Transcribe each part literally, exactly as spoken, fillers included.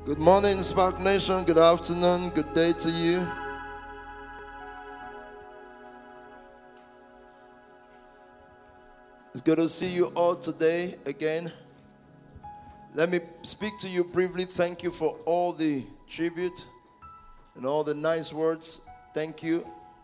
Good morning, Spark Nation. Good afternoon. Good day to you. It's good to see you all today again. Let me speak to you briefly. Thank you for all the tribute and all the nice words. Thank you.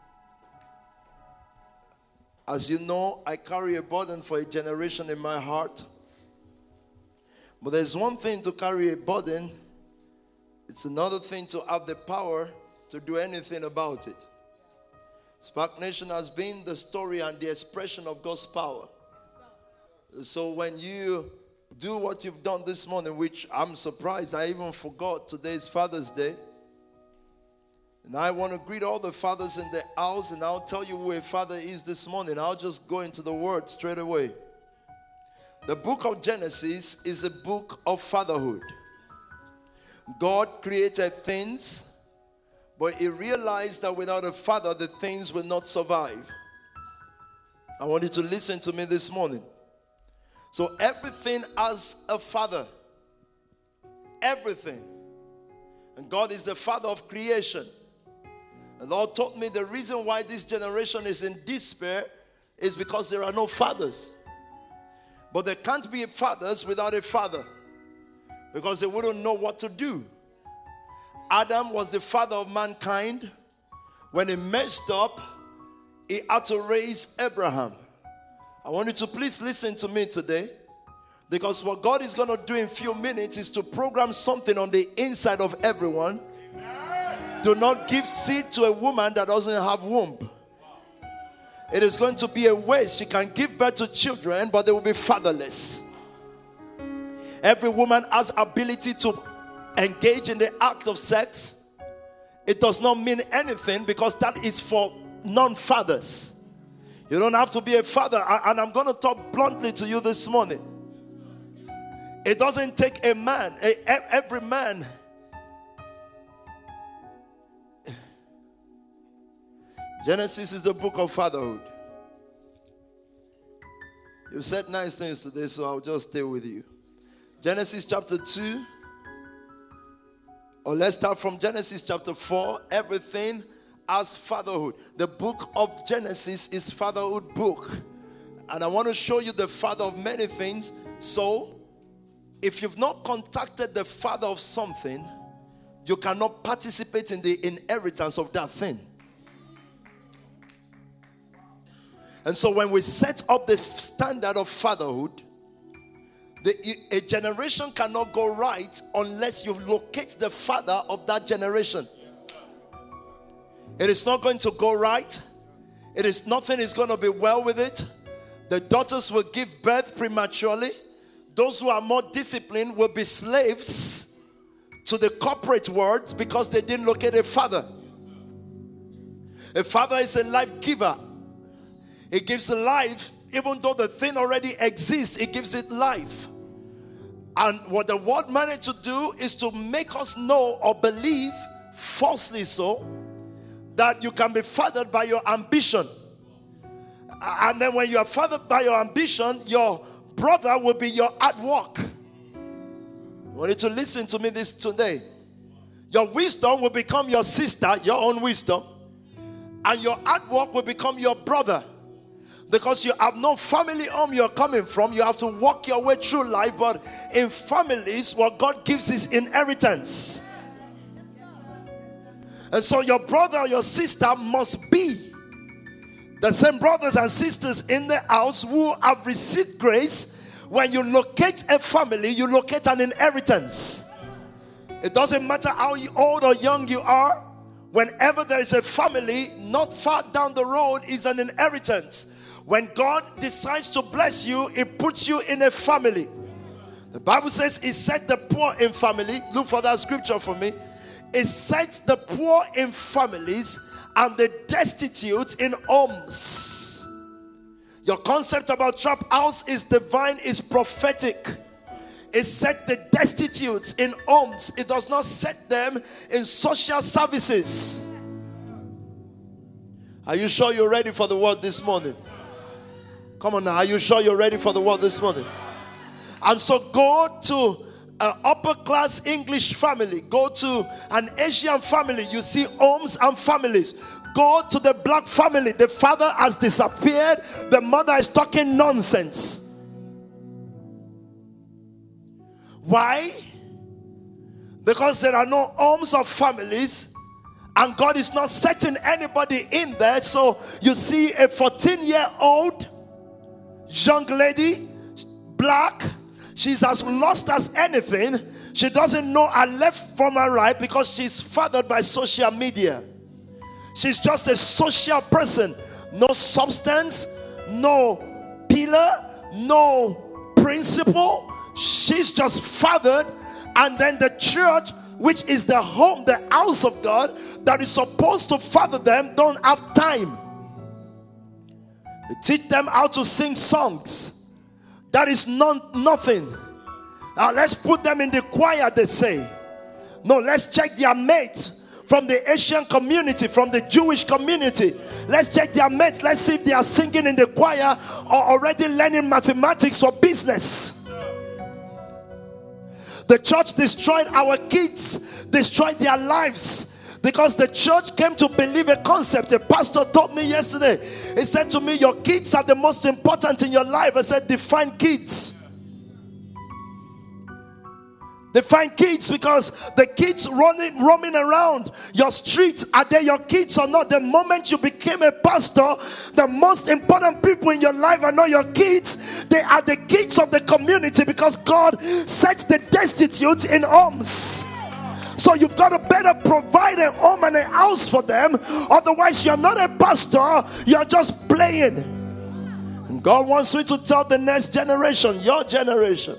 As you know, I carry a burden for a generation in my heart. But there's one thing to carry a burden. It's another thing to have the power to do anything about it. Spark Nation has been the story and the expression of God's power. So when you do what you've done this morning, which I'm surprised, I even forgot today's Father's Day. And I want to greet all the fathers in the house, and I'll tell you who a father is this morning. I'll just go into the word straight away. The book of Genesis is a book of fatherhood. God created things, but he realized that without a father, the things will not survive. I want you to listen to me this morning. So everything has a father. Everything. And God is the father of creation. The Lord taught me the reason why this generation is in despair is because there are no fathers. But there can't be fathers without a father, because they wouldn't know what to do. Adam was the father of mankind. When he messed up, he had to raise Abraham. I want you to please listen to me today, because what God is going to do in a few minutes is to program something on the inside of everyone. Amen. Do not give seed to a woman that doesn't have womb. It is going to be a waste. She can give birth to children, but they will be fatherless. Every woman has ability to engage in the act of sex. It does not mean anything, because that is for non-fathers. You don't have to be a father. And I'm going to talk bluntly to you this morning. It doesn't take a man, every man. Genesis is the book of fatherhood. You said nice things today, so I'll just stay with you. Genesis chapter two. Or let's start from Genesis chapter four. Everything as fatherhood. The book of Genesis is fatherhood book. And I want to show you the father of many things. So, if you've not contacted the father of something, you cannot participate in the inheritance of that thing. And so when we set up the standard of fatherhood, the, a generation cannot go right unless you locate the father of that generation. It is not going to go right. It is nothing is going to be well with it. The daughters will give birth prematurely. Those who are more disciplined will be slaves to the corporate world because they didn't locate a father. A father is a life giver. He gives life, even though the thing already exists, he gives it life. And what the world managed to do is to make us know or believe, falsely so, that you can be fathered by your ambition. And then when you are fathered by your ambition, your brother will be your hard work. I want you to listen to me this today. Your wisdom will become your sister, your own wisdom. And your hard work will become your brother. Because you have no family home you're coming from. You have to walk your way through life. But in families, what God gives is inheritance. And so your brother or your sister must be the same brothers and sisters in the house who have received grace. When you locate a family, you locate an inheritance. It doesn't matter how old or young you are. Whenever there is a family, not far down the road is an inheritance. When God decides to bless you, He puts you in a family. The Bible says He set the poor in family. Look for that scripture for me. It sets the poor in families and the destitute in homes. Your concept about trap house is divine, is prophetic. It set the destitute in homes. It does not set them in social services. Are you sure you're ready for the word this morning? Come on now, are you sure you're ready for the word this morning? And so go to an upper class English family, go to an Asian family, you see homes and families. Go to the black family, the father has disappeared, the mother is talking nonsense. Why? Because there are no homes or families, and God is not setting anybody in there. So you see a fourteen year old young lady, black, she's as lost as anything. She doesn't know her left from her right because she's fathered by social media. She's just a social person. No substance, no pillar, no principle. She's just fathered. And then the church, which is the home, the house of God, that is supposed to father them, don't have time. They teach them how to sing songs. That is not nothing. Now let's put them in the choir, they say. No, let's check their mates from the Asian community, from the Jewish community. Let's check their mates. Let's see if they are singing in the choir or already learning mathematics for business. The church destroyed our kids, destroyed their lives, because the church came to believe a concept. A pastor told me yesterday, he said to me, your kids are the most important in your life. I said, define kids. Define kids, because the kids running, roaming around your streets, are they your kids or not? The moment you became a pastor, the most important people in your life are not your kids. They are the kids of the community, because God sets the destitute in homes. So you've got to better provide a home and a house for them. Otherwise, you're not a pastor, you're just playing. And God wants you to tell the next generation, your generation,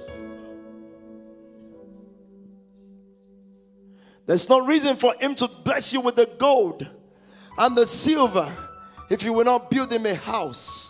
there's no reason for him to bless you with the gold and the silver if you will not build him a house.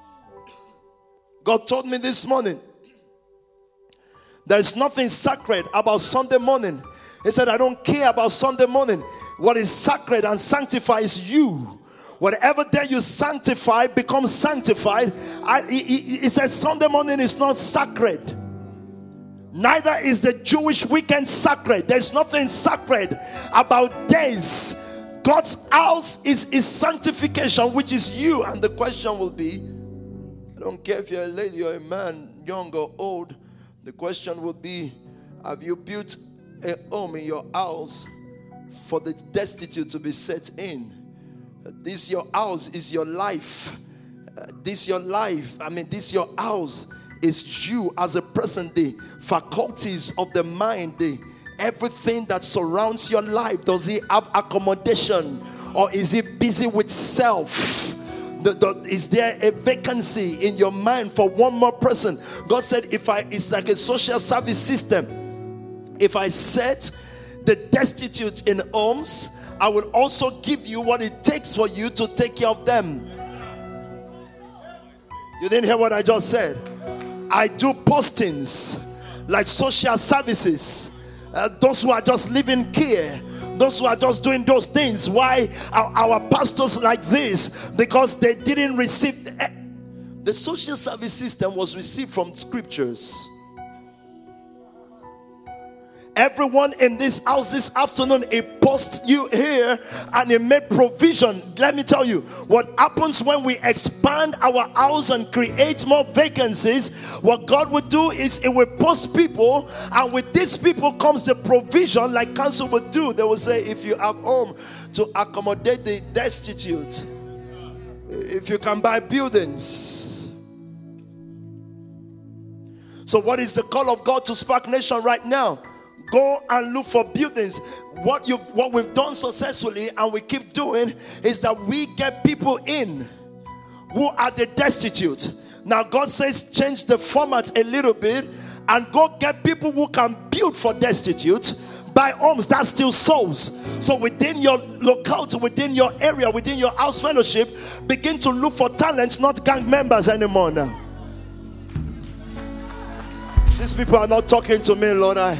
God told me this morning, there's nothing sacred about Sunday morning. He said, I don't care about Sunday morning. What is sacred and sanctified is you. Whatever day you sanctify becomes sanctified. I, he, he, he said Sunday morning is not sacred. Neither is the Jewish weekend sacred. There's nothing sacred about days. God's house is his sanctification, which is you. And the question will be, I don't care if you're a lady or a man, young or old, the question will be, have you built a home in your house for the destitute to be set in? This your house is your life. Uh, this your life. I mean, this your house is you as a person, the faculties of the mind, the everything that surrounds your life. Does he have accommodation, or is he busy with self? The, the, is there a vacancy in your mind for one more person? God said, if I, it's like a social service system. If I set the destitute in homes, I will also give you what it takes for you to take care of them. You didn't hear what I just said? I do postings like social services. Uh, those who are just living care, those who are just doing those things. Why are our pastors like this? Because they didn't receive. The, the social service system was received from scriptures. Everyone in this house this afternoon, it posts you here and it made provision. Let me tell you, what happens when we expand our house and create more vacancies, what God would do is it will post people, and with these people comes the provision, like council would do. They will say, if you have home to accommodate the destitute, if you can buy buildings. So what is the call of God to Spark Nation right now? Go and look for buildings. What you what we've done successfully and we keep doing is that we get people in who are the destitute. Now God says change the format a little bit and go get people who can build for destitute. Buy homes, that's still souls. So within your locality, within your area, within your house fellowship, begin to look for talents, not gang members anymore now. These people are not talking to me, Lord. I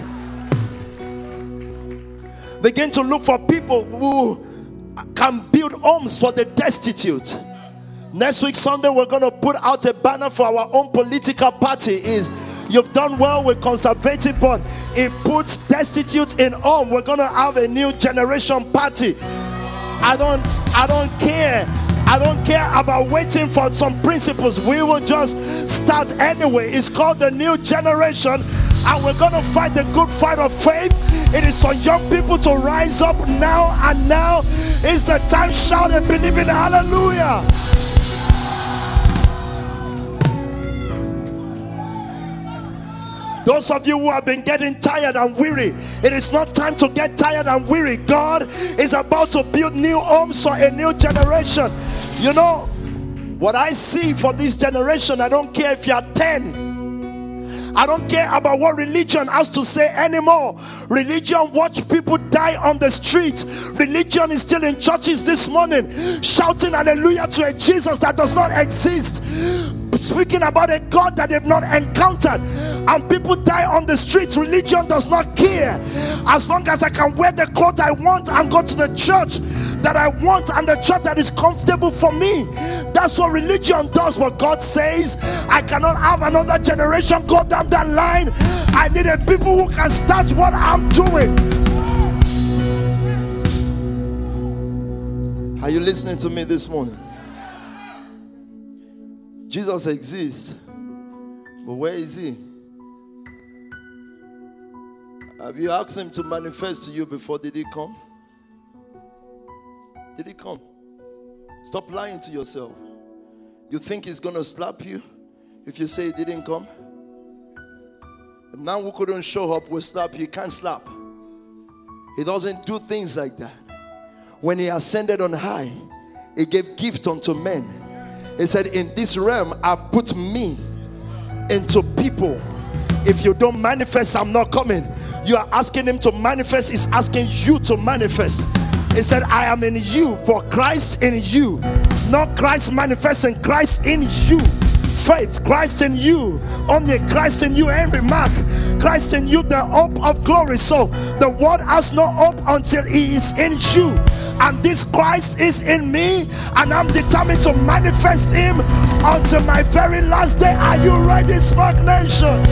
begin to look for people who can build homes for the destitute. Next week Sunday, we're going to put out a banner for our own political party. Is You've done well with conservative, but it puts destitute in home. We're gonna have a new generation party. I don't I don't care. I don't care about waiting for some principles. We will just start anyway. It's called the new generation, and we're gonna fight the good fight of faith. It is for young people to rise up now, and now is the time. Shout and believe in hallelujah. Those of you who have been getting tired and weary, it is not time to get tired and weary. God is about to build new homes for a new generation. You know, what I see for this generation, I don't care if you are ten. I don't care about what religion has to say anymore. Religion watch people die on the streets. Religion is still in churches this morning, shouting hallelujah to a Jesus that does not exist, speaking about a God that they've not encountered, and people die on the streets. Religion does not care. As long as I can wear the clothes I want and go to the church that I want and the church that is comfortable for me, that's what religion does. But God says, I cannot have another generation go down that line. I need a people who can start what I'm doing. Are you listening to me this morning? Jesus exists, but where is he? Have you asked him to manifest to you before? Did he come? Did he come? Stop lying to yourself. You think he's going to slap you if you say he didn't come? And now who couldn't show up will slap you. He can't slap. He doesn't do things like that. When he ascended on high, he gave gift unto men. He said, in this realm, I've put me into people. If you don't manifest, I'm not coming. You are asking him to manifest. He's asking you to manifest. He said, I am in you, for Christ in you. Not Christ manifesting, Christ in you. Faith, Christ in you. Only Christ in you. Henry Mark, Christ in you, the hope of glory. So the world has no hope until he is in you. And this Christ is in me, and I'm determined to manifest him until my very last day. Are you ready, Smart Nation?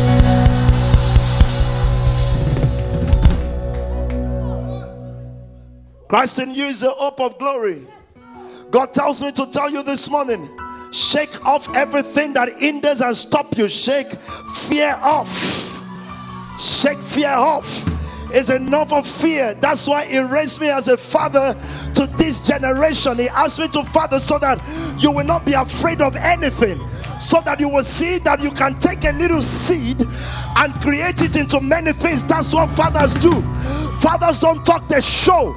Christ in you is the hope of glory. God tells me to tell you this morning, shake off everything that hinders and stop you. Shake fear off. Shake fear off. It's enough of fear. That's why he raised me as a father to this generation. He asked me to father so that you will not be afraid of anything. So that you will see that you can take a little seed and create it into many things. That's what fathers do. Fathers don't talk, they show.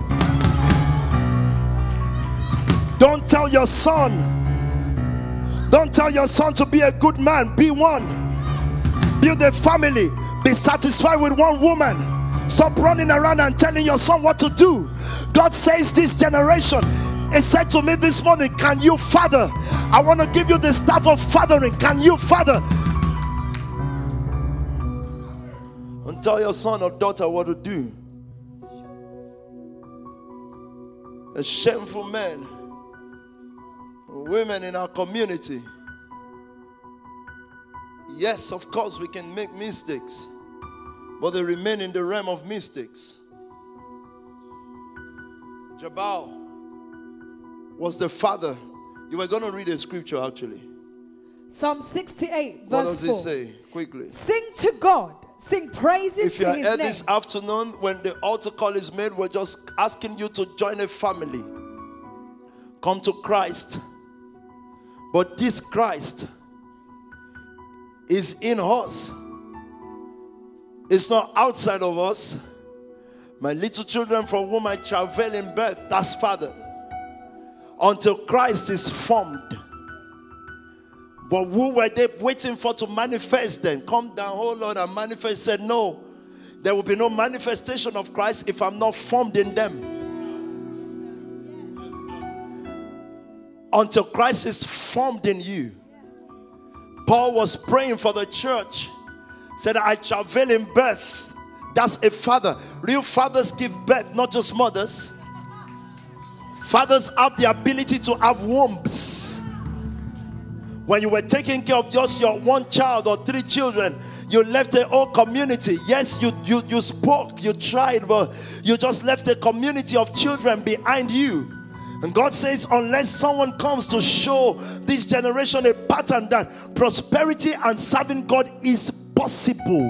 Don't tell your son. Don't tell your son to be a good man. Be one. Build a family. Be satisfied with one woman. Stop running around and telling your son what to do. God says this generation. He said to me this morning, can you father? I want to give you the staff of fathering. Can you father? And tell your son or daughter what to do. A shameful man, women in our community. Yes, of course we can make mistakes, but they remain in the realm of mistakes. Jabal was the father. You were going to read a scripture actually. Psalm sixty-eight, verse four. What does it say? Quickly. Sing to God. Sing praises if you to are his here name. this afternoon, when the altar call is made, we're just asking you to join a family. Come to Christ. But this Christ is in us. It's not outside of us. My little children from whom I travail in birth, that's Father. Until Christ is formed. But who were they waiting for to manifest then? Come down, oh Lord, and manifest. Said no. There will be no manifestation of Christ if I'm not formed in them. Until Christ is formed in you. Paul was praying for the church. Said, I travail in birth. That's a father. Real fathers give birth, not just mothers. Fathers have the ability to have wombs. When you were taking care of just your one child or three children, you left the whole community. Yes, you, you, you spoke, you tried, but you just left a community of children behind you. And God says, unless someone comes to show this generation a pattern that prosperity and serving God is possible.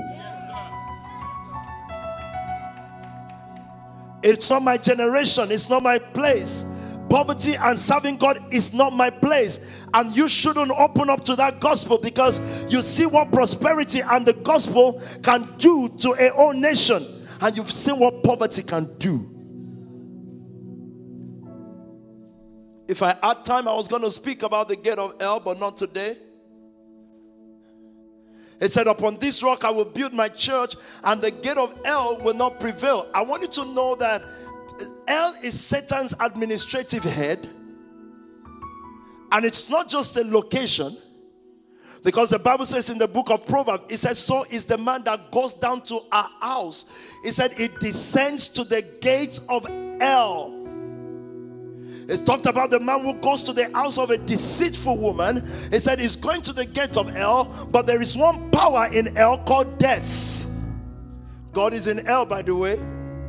It's not my generation, it's not my place. Poverty and serving God is not my place. And you shouldn't open up to that gospel, because you see what prosperity and the gospel can do to a whole nation. And you've seen what poverty can do. If I had time, I was going to speak about the gate of hell, but not today. It said, upon this rock I will build my church, and the gate of hell will not prevail. I want you to know that hell is Satan's administrative head. And it's not just a location. Because the Bible says in the book of Proverbs, it says, so is the man that goes down to a house. It said it descends to the gates of hell. It talked about the man who goes to the house of a deceitful woman. It said he's going to the gate of hell, but there is one power in hell called death. God is in hell, by the way.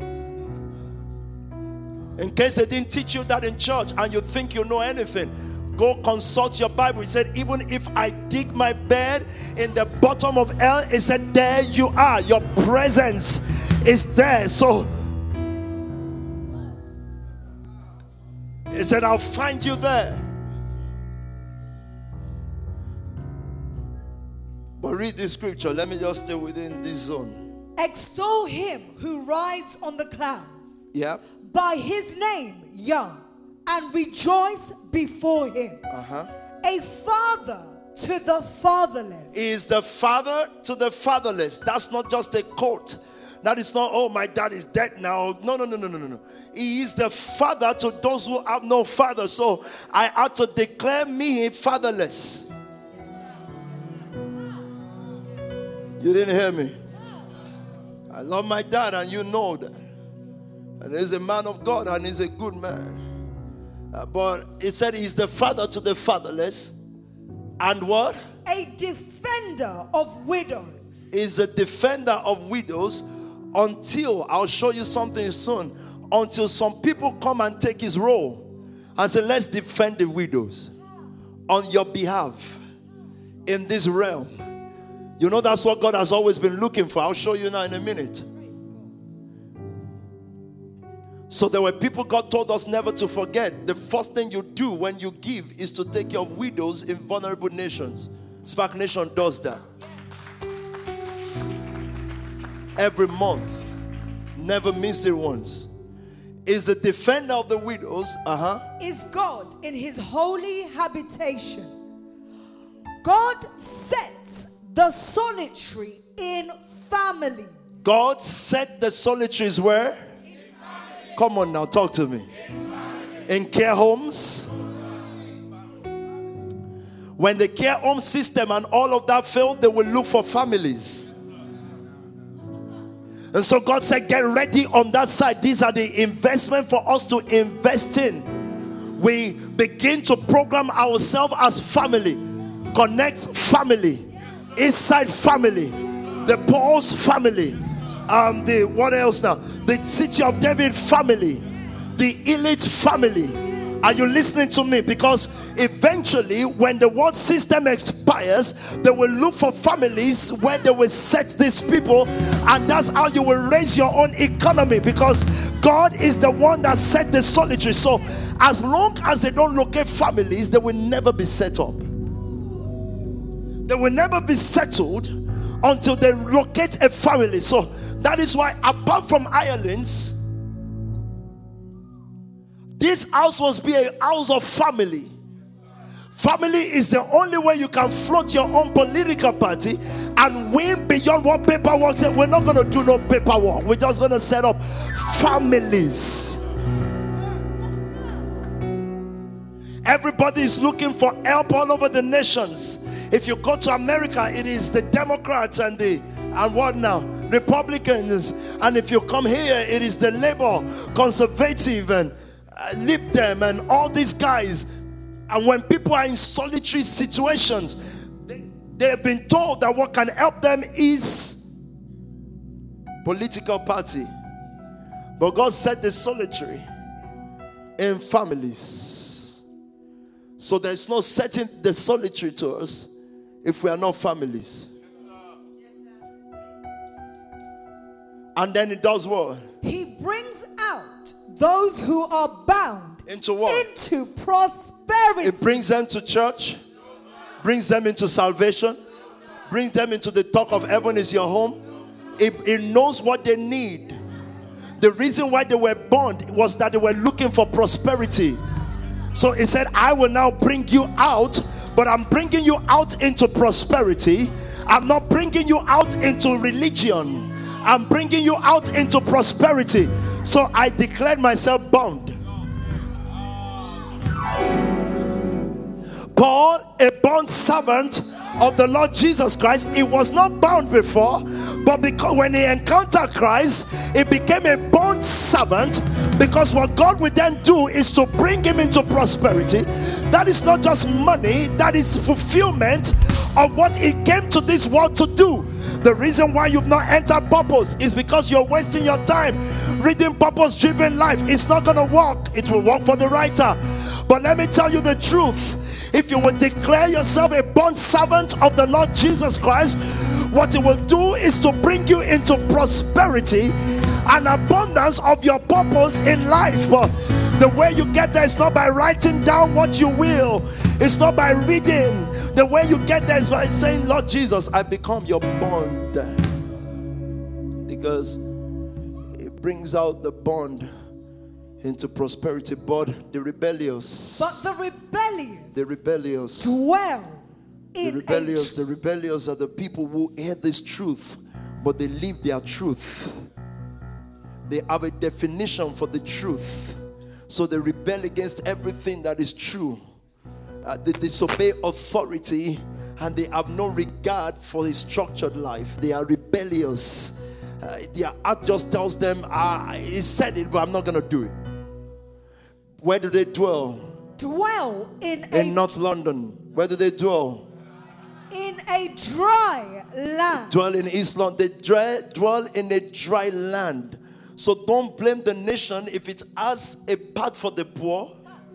In case they didn't teach you that in church and you think you know anything, go consult your Bible. It said, even if I dig my bed in the bottom of hell, it said, there you are. Your presence is there. So it said, I'll find you there. But read this scripture. Let me just stay within this zone. Extol him who rides on the clouds. Yeah. By his name, Yah, and rejoice before him. Uh-huh. A father to the fatherless. He is the father to the fatherless. That's not just a quote. That is not, oh, my dad is dead now. No, no, no, no, no, no. He is the father to those who have no father. So I had to declare me fatherless. You didn't hear me? I love my dad, and you know that. And he's a man of God, and he's a good man. Uh, but it said he's the father to the fatherless. And what? A defender of widows. He's a defender of widows. Until, I'll show you something soon, until some people come and take his role and say, let's defend the widows on your behalf in this realm. You know, that's what God has always been looking for. I'll show you now in a minute. So there were people God told us never to forget. The first thing you do when you give is to take care of widows in vulnerable nations. Spark Nation does that. Every month. Never missed it once. Is the defender of the widows. Uh-huh. Is God in his holy habitation. God sets the solitary in families. God set the solitaries where? In Come on now, talk to me. In, in care homes. When the care home system and all of that failed, they will look for families. And so God said, get ready on that side. These are the investment for us to invest in. We begin to program ourselves as family. Connect family. Inside family. The Paul's family. Um, the what else now? The City of David family. The elite family. Are you listening to me? Because eventually, when the world system expires, they will look for families where they will set these people, and that's how you will raise your own economy, because God is the one that set the solitary. So as long as they don't locate families, they will never be set up. They will never be settled until they locate a family. So that is why, apart from Ireland's, this house must be a house of family. Family is the only way you can float your own political party and win beyond what paperwork says. We're not going to do no paperwork. We're just going to set up families. Everybody is looking for help all over the nations. If you go to America, it is the Democrats and the and what now? Republicans. And if you come here, it is the Labor, Conservative, and Uh, Lib Dem and all these guys. And when people are in solitary situations, they, they have been told that what can help them is political party. But God set the solitary in families. So there's no setting the solitary to us if we are not families. And then it does what? He brings out those who are bound into what? Into prosperity. It brings them to church, brings them into salvation, brings them into the talk of heaven is your home. It, it knows what they need. The reason why they were born was that they were looking for prosperity. So it said, I will now bring you out, but I'm bringing you out into prosperity. I'm not bringing you out into religion. I'm bringing you out into prosperity. So I declared myself bound. Paul, a bond servant of the Lord Jesus Christ, he was not bound before, but because when he encountered Christ, he became a bond servant, because what God will then do is to bring him into prosperity. That is not just money, that is fulfillment of what he came to this world to do. The reason why you've not entered purpose is because you're wasting your time reading purpose-driven life. It's not going to work. It will work for the writer. But let me tell you the truth. If you would declare yourself a bond servant of the Lord Jesus Christ, what it will do is to bring you into prosperity and abundance of your purpose in life. But the way you get there is not by writing down what you will. It's not by reading. The way you get there is by saying, Lord Jesus, I become your bond. Because it brings out the bond into prosperity. But the rebellious, but the rebellious, the rebellious dwell in the rebellious, a... the rebellious are the people who hear this truth, but they live their truth. They have a definition for the truth, so they rebel against everything that is true. Uh, they disobey authority, and they have no regard for a structured life. They are rebellious. Uh, their heart just tells them, ah, he said it, but I'm not going to do it. Where do they dwell? Dwell in, in a... North London. Where do they dwell? In a dry land. Dwell in East London. They dry, dwell in a dry land. So don't blame the nation if it has a part for the poor.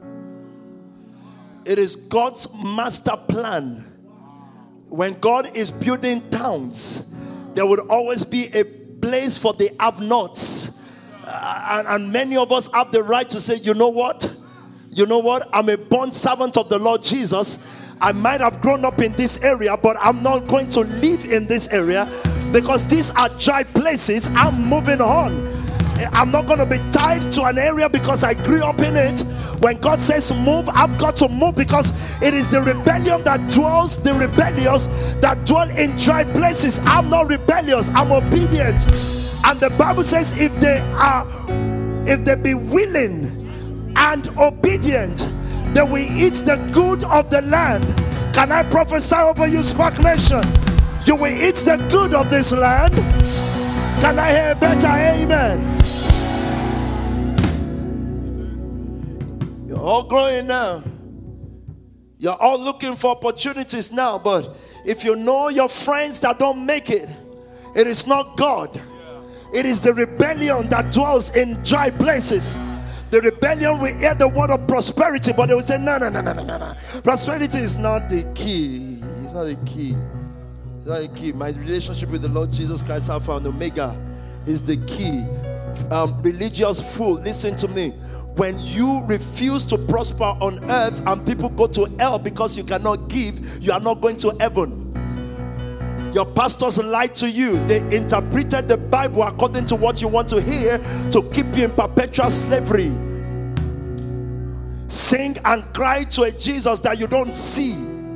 It is God's master plan. When God is building towns, there would always be a place for the have-nots. Uh, and, and many of us have the right to say, you know what? You know what? I'm a bond servant of the Lord Jesus. I might have grown up in this area, but I'm not going to live in this area because these are dry places. I'm moving on. I'm not going to be tied to an area because I grew up in it. When God says move, I've got to move because it is the rebellion that dwells, the rebellious that dwell in dry places. I'm not rebellious, I'm obedient. And the Bible says if they are, if they be willing and obedient, they will eat the good of the land. Can I prophesy over you, Spark Nation? You will eat the good of this land. Can I hear a better amen? You're all growing now. You're all looking for opportunities now. But if you know your friends that don't make it, it is not God. It is the rebellion that dwells in dry places. The rebellion will hear the word of prosperity, but they will say, no, no, no, no, no, no. Prosperity is not the key. It's not the key. It's not the key. My relationship with the Lord Jesus Christ, Alpha and Omega, is the key. Um, religious fool, listen to me. When you refuse to prosper on earth and people go to hell because you cannot give, you are not going to heaven. Your pastors lied to you. They interpreted the Bible according to what you want to hear to keep you in perpetual slavery. Sing and cry to a Jesus that you don't see.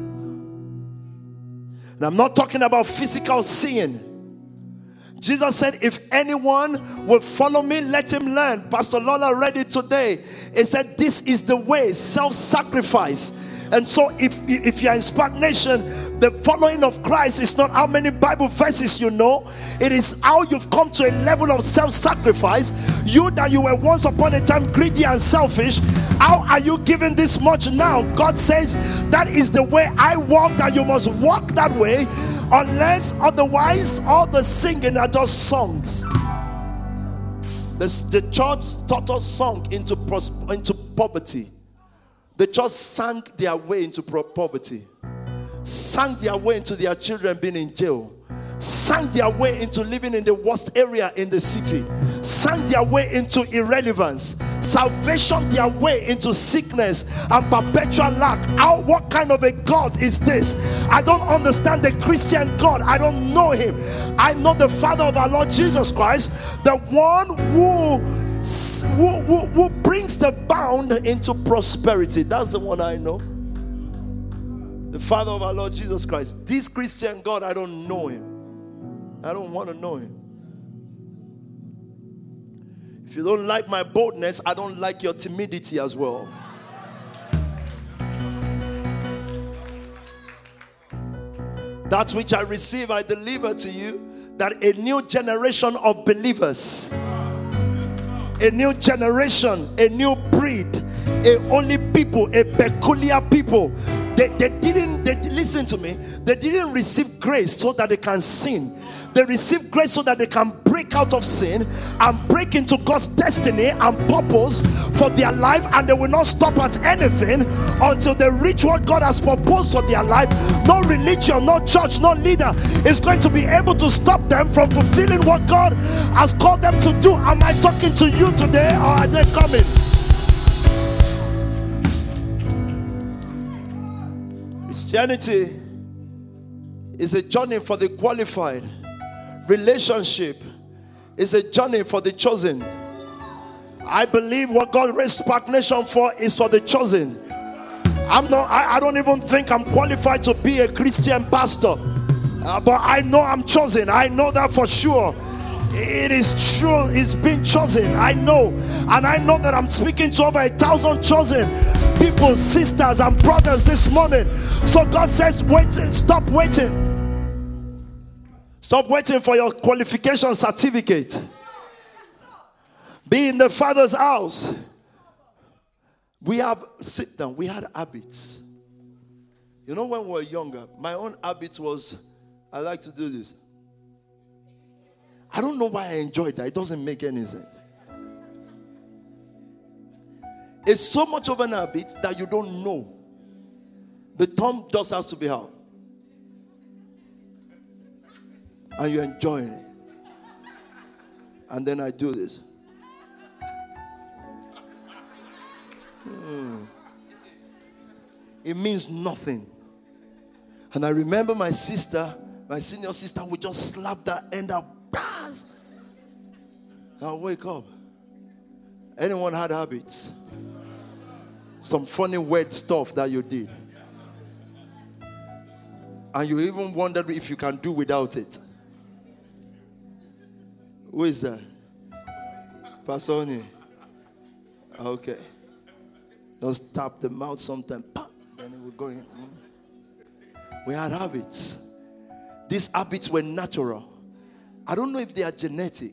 And I'm not talking about physical seeing. Jesus said, if anyone will follow me, let him learn. Pastor Lola read it today. He said, this is the way, self-sacrifice. And so if, if you're in Spark Nation, The following of Christ is not how many Bible verses you know. It is how you've come to a level of self-sacrifice. You that you were once upon a time greedy and selfish, how are you giving this much now? God says that is the way I walk, and you must walk that way, unless otherwise all the singing are just songs. The, the church taught us song into, pros, into poverty. The church sang their way into poverty, sang their way into their children being in jail, sang their way into living in the worst area in the city, sang their way into irrelevance, salvation their way into sickness and perpetual lack. How, what kind of a God is this? I don't understand the Christian God. I don't know him. I know the Father of our Lord Jesus Christ, the one who Who, who, who brings the bound into prosperity. That's the one I know. The Father of our Lord Jesus Christ. This Christian God, I don't know him. I don't want to know him. If you don't like my boldness, I don't like your timidity as well. That which I receive, I deliver to you, that a new generation of believers, a new generation, a new breed, a only people, a peculiar people. They, they didn't, they, listen to me, they didn't receive grace so that they can sin. They received grace so that they can break out of sin and break into God's destiny and purpose for their life, and they will not stop at anything until they reach what God has proposed for their life. No religion, no church, no leader is going to be able to stop them from fulfilling what God has called them to do. Am I talking to you today, or are they coming? Christianity is a journey for the qualified. Relationship is a journey for the chosen. I believe what God raised Spark Nation for is for the chosen. I'm not, I, I don't even think I'm qualified to be a Christian pastor. Uh, but I know I'm chosen. I know that for sure. It is true. It's been chosen. I know. And I know that I'm speaking to over a thousand chosen people, sisters and brothers this morning. So God says, wait, stop waiting. Stop waiting for your qualification certificate. Be in the Father's house. We have, sit down, we had habits. You know, when we were younger, my own habit was, I like to do this. I don't know why I enjoyed that. It doesn't make any sense. It's so much of an habit that you don't know. The thumb just has to be out. And you're enjoying it. And then I do this. Hmm. It means nothing. And I remember my sister, my senior sister, would just slap that end up. I'll wake up. Anyone had habits? Some funny weird stuff that you did. And you even wondered if you can do without it. Who is that? Pastor Oni. Okay. Just tap the mouth sometime. Pop, then it will go in. We had habits. These habits were natural. I don't know if they are genetic.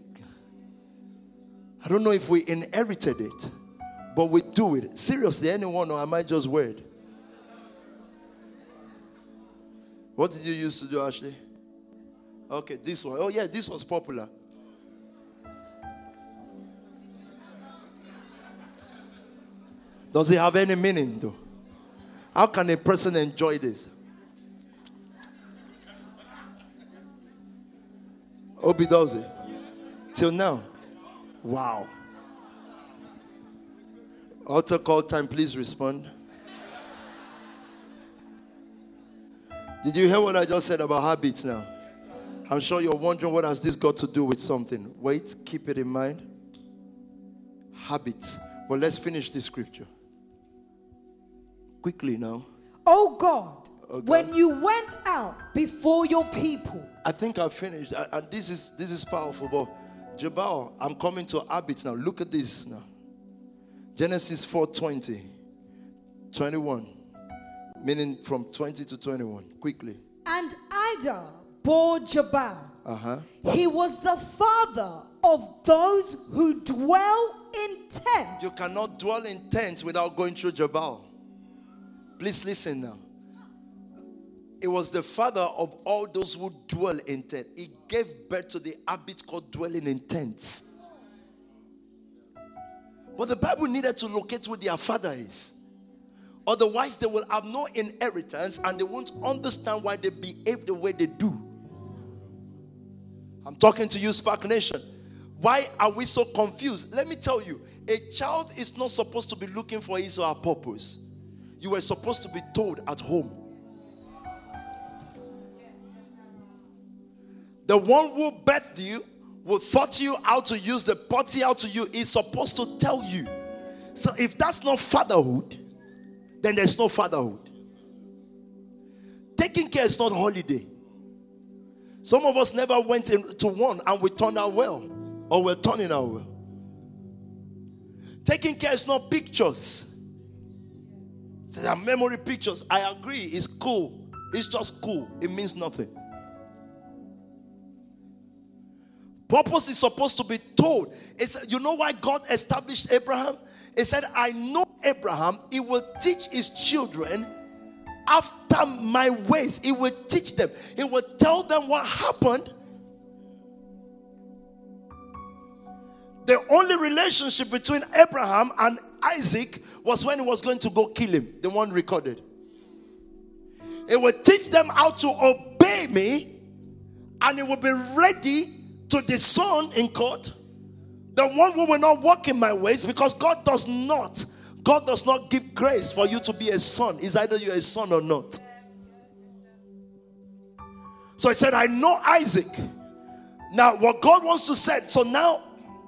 I don't know if we inherited it. But we do it. Seriously, anyone, or am I just weird? What did you used to do, Ashley? Okay, this one. Oh yeah, this was popular. Does it have any meaning though? How can a person enjoy this? Obi does it. Till now. Wow. Altar call time, please respond. Did you hear what I just said about habits now? I'm sure you're wondering, what has this got to do with something? Wait, keep it in mind. Habits. Well, let's finish this scripture. Quickly now. Oh God, oh God, when you went out before your people. I think I've finished. And this is this is powerful. But Jabal, I'm coming to habits now. Look at this now. Genesis four twenty, twenty-one. Meaning from twenty to twenty-one. Quickly. And Ida bore Jabal. Uh-huh. He was the father of those who dwell in tents. You cannot dwell in tents without going through Jabal. Please listen now. It was the father of all those who dwell in tents. He gave birth to the habit called dwelling in tents. But the Bible needed to locate who their father is. Otherwise, they will have no inheritance and they won't understand why they behave the way they do. I'm talking to you, Spark Nation. Why are we so confused? Let me tell you, a child is not supposed to be looking for his or her purpose. You were supposed to be told at home. The one who birthed you, who taught you how to use the potty out to you, is supposed to tell you. So if that's not fatherhood, then there's no fatherhood. Taking care is not holiday. Some of us never went into one and we turned out well, or we're turning out well. Taking care is not pictures. They are memory pictures. I agree, it's cool. It's just cool. It means nothing. Purpose is supposed to be told. It's, you know why God established Abraham? He said, I know Abraham, he will teach his children after my ways. He will teach them. He will tell them what happened. The only relationship between Abraham and Isaac was when he was going to go kill him, the one recorded. It will teach them how to obey me, and it will be ready to discern in court the one who will not walk in my ways, because God does not God does not give grace for you to be a son. It's either you're a son or not. So he said, I know Isaac. Now what God wants to say, so now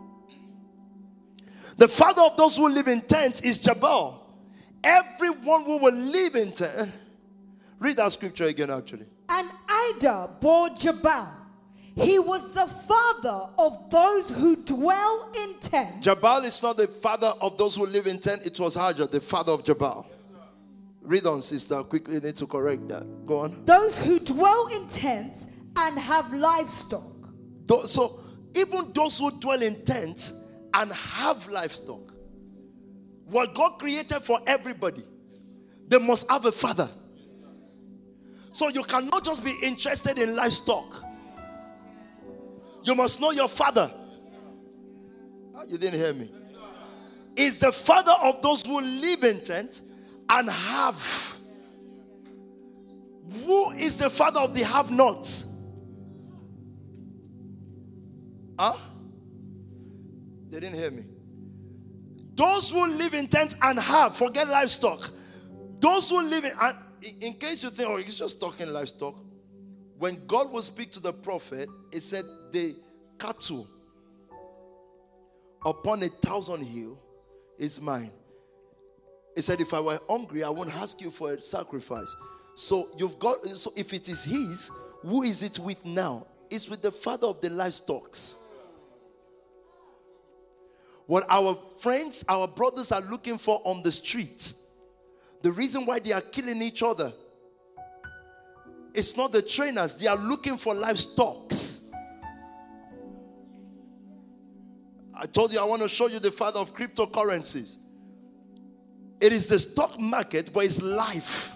the father of those who live in tents is Jabal. Everyone who will live in tents. Read that scripture again actually. And Ida bore Jabal. He was the father of those who dwell in tents. Jabal is not the father of those who live in tents. It was Hajar, the father of Jabal. Yes, read on, sister. Quickly, need to correct that. Go on. Those who dwell in tents and have livestock. So, even those who dwell in tents and have livestock, what God created for everybody, they must have a father. So, you cannot just be interested in livestock. You must know your father. Oh, you didn't hear me. Is the father of those who live in tents and have. Who is the father of the have-nots? Huh? They didn't hear me. Those who live in tents and have, forget livestock. Those who live in, and in case you think, oh, he's just talking livestock. When God will speak to the prophet, he said, the cattle upon a thousand hill is mine. He said, if I were hungry, I won't ask you for a sacrifice. So you've got, so if it is his, who is it with now? It's with the father of the livestock. What our friends, our brothers are looking for on the streets, the reason why they are killing each other, it's not the trainers. They are looking for livestock. I told you I want to show you the father of cryptocurrencies. It is the stock market, but it's life.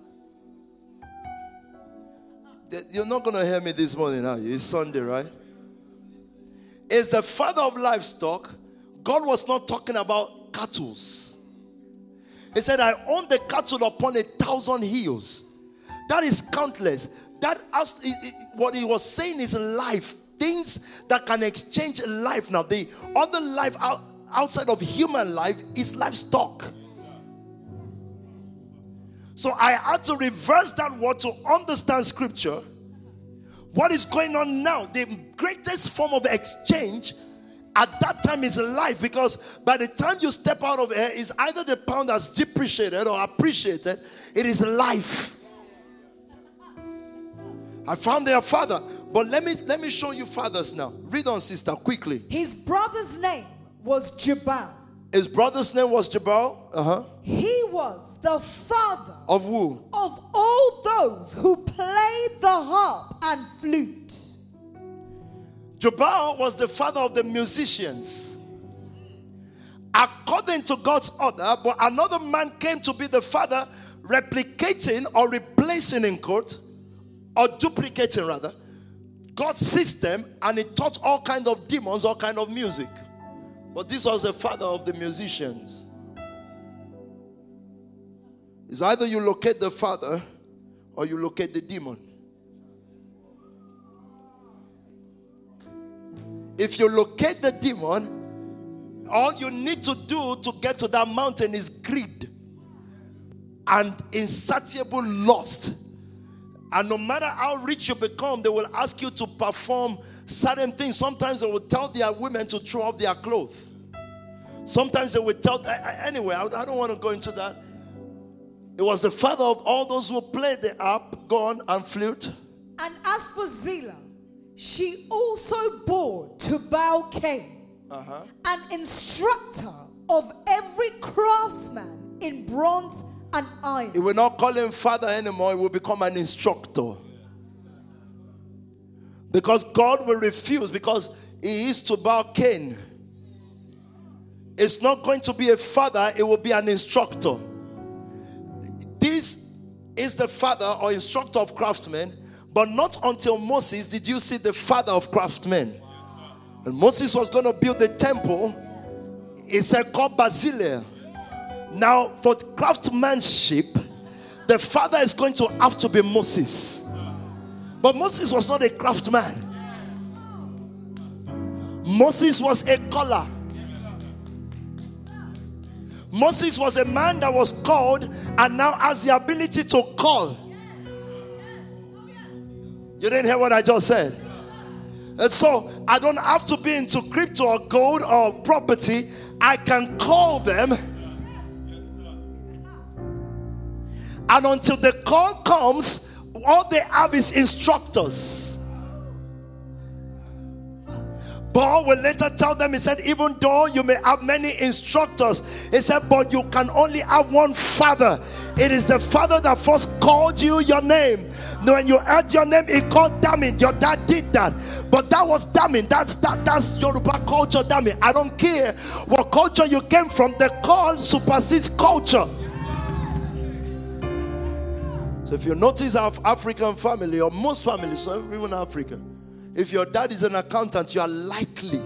You're not going to hear me this morning, are you? It's Sunday, right? It's the father of livestock. God was not talking about cattle. He said, I own the cattle upon a thousand hills. That is countless. That has, it, it, what he was saying is life. Things that can exchange life now. The other life out, outside of human life is livestock. So I had to reverse that word to understand scripture. What is going on now? The greatest form of exchange at that time is life, because by the time you step out of here, it's either the pound that's depreciated or appreciated. It is life. I found their father. But let me let me show you fathers now. Read on, sister, quickly. His brother's name was Jabal. His brother's name was Jabal. Uh-huh. He was the father of who? Of all those who played the harp and flute. Jubal was the father of the musicians. According to God's order, but another man came to be the father, replicating or replacing in quote, or duplicating rather, God's system, and he taught all kind of demons, all kind of music. But this was the father of the musicians. It's either you locate the father or you locate the demon. If you locate the demon, all you need to do to get to that mountain is greed and insatiable lust. And no matter how rich you become, they will ask you to perform certain things. Sometimes they will tell their women to throw off their clothes. Sometimes they will tell, anyway, I don't want to go into that. It was the father of all those who played the harp, gone and flute. And as for Zillah, she also bore Tubal-Cain, uh-huh. an instructor of every craftsman in bronze and iron. He will not call him father anymore. He will become an instructor. Because God will refuse, because he is Tubal-Cain. It's not going to be a father, it will be an instructor. This is the father or instructor of craftsmen, but not until Moses did you see the father of craftsmen. And Moses was going to build the temple. He said, called Basileia. Now, for craftsmanship, the father is going to have to be Moses. But Moses was not a craftsman. Moses was a caller. Moses was a man that was called and now has the ability to call. You didn't hear what I just said? And so, I don't have to be into crypto or gold or property. I can call them. And until the call comes, all they have is instructors. Paul will later tell them, he said, even though you may have many instructors, he said, but you can only have one father. It is the father that first called you your name. When you heard your name, he called Damin. Your dad did that. But that was Damin. That's that, that's Yoruba culture, Damin. I don't care what culture you came from. The call supersedes culture. So if you notice our African family, or most families, so even Africa, if your dad is an accountant, you are likely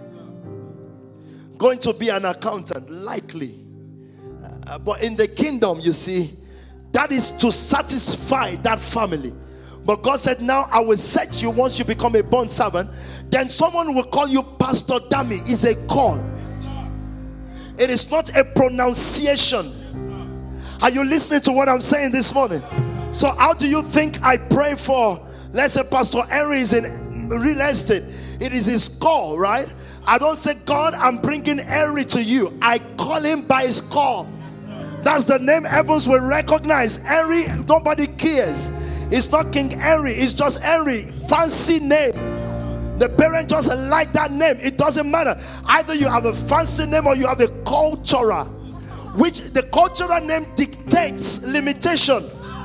going to be an accountant. Likely. Uh, but in the kingdom, you see, that is to satisfy that family. But God said, now I will set you once you become a born servant. Then someone will call you Pastor Dami. It's a call. It is not a pronunciation. Are you listening to what I'm saying this morning? So how do you think I pray for, let's say Pastor Henry is in real estate? It is his call, right? I don't say, God, I'm bringing Henry to you. I call him by his call. That's the name heavens will recognize. Henry, nobody cares. It's not King Henry. It's just Henry. Fancy name. The parent just like that name. It doesn't matter. Either you have a fancy name or you have a cultural, which the cultural name dictates limitation.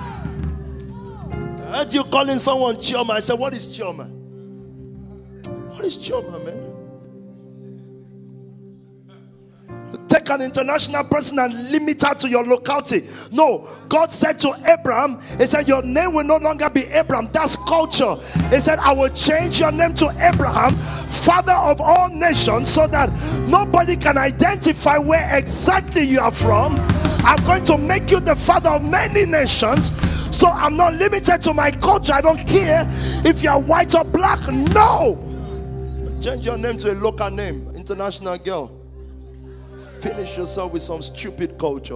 I heard you calling someone Chioma. I said, what is Chioma? What is Chioma, man? Take an international person and limit her to your locality. No, God said to Abraham, he said, your name will no longer be Abraham. That's culture. He said, I will change your name to Abraham, father of all nations, so that nobody can identify where exactly you are from. I'm going to make you the father of many nations. So I'm not limited to my culture. I don't care if you're white or black. No. Change your name to a local name. International girl. Finish yourself with some stupid culture.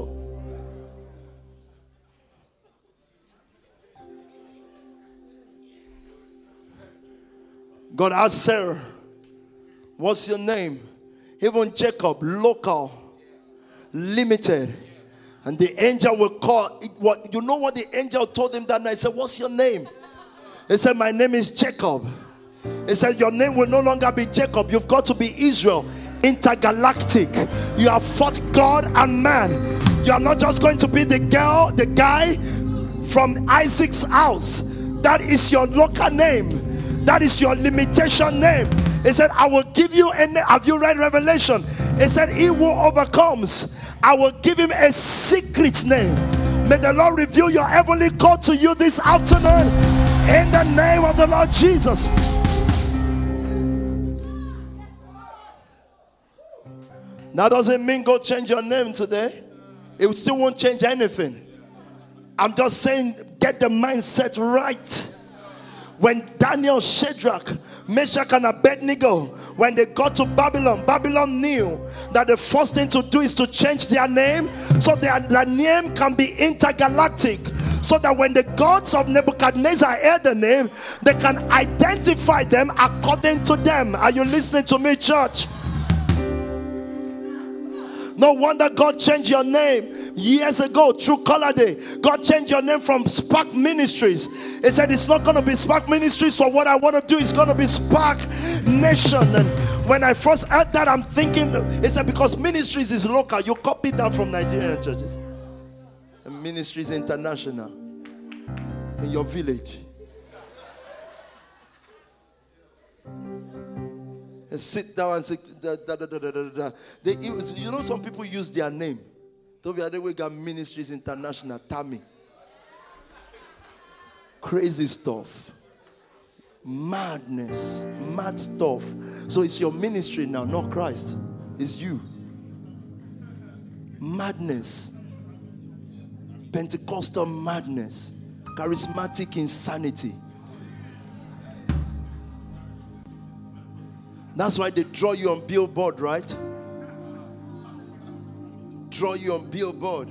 God asked Sarah, what's your name? Even Jacob, local, limited. And the angel will call. It, what, you know what the angel told him that night? He said, what's your name? He said, my name is Jacob. He said, your name will no longer be Jacob. You've got to be Israel. Intergalactic. You have fought God and man. You are not just going to be the girl, the guy from Isaac's house. That is your local name. That is your limitation name. He said, I will give you a name. Have you read Revelation? He said, he who overcomes, I will give him a secret name. May the Lord reveal your heavenly call to you this afternoon in the name of the Lord Jesus. That doesn't mean go change your name today. It still won't change anything. I'm just saying, get the mindset right. When Daniel, Shadrach, Meshach, and Abednego, when they got to Babylon, Babylon knew that the first thing to do is to change their name so their, their name can be intergalactic. So that when the gods of Nebuchadnezzar hear the name, they can identify them according to them. Are you listening to me, church? No wonder God changed your name years ago through Color Day. God changed your name from Spark Ministries. He said it's not going to be Spark Ministries, so what I want to do is going to be Spark Nation. And when I first heard that, I'm thinking, he said because Ministries is local. You copied that from Nigerian churches. And Ministries International in your village. And sit down and say, da, da, da, da, da, da, da. They, you know, some people use their name. Toby Adewega Ministries International, Tammy. Crazy stuff. Madness. Mad stuff. So it's your ministry now, not Christ. It's you. Madness. Pentecostal madness. Charismatic insanity. That's why they draw you on billboard, right? Draw you on billboard.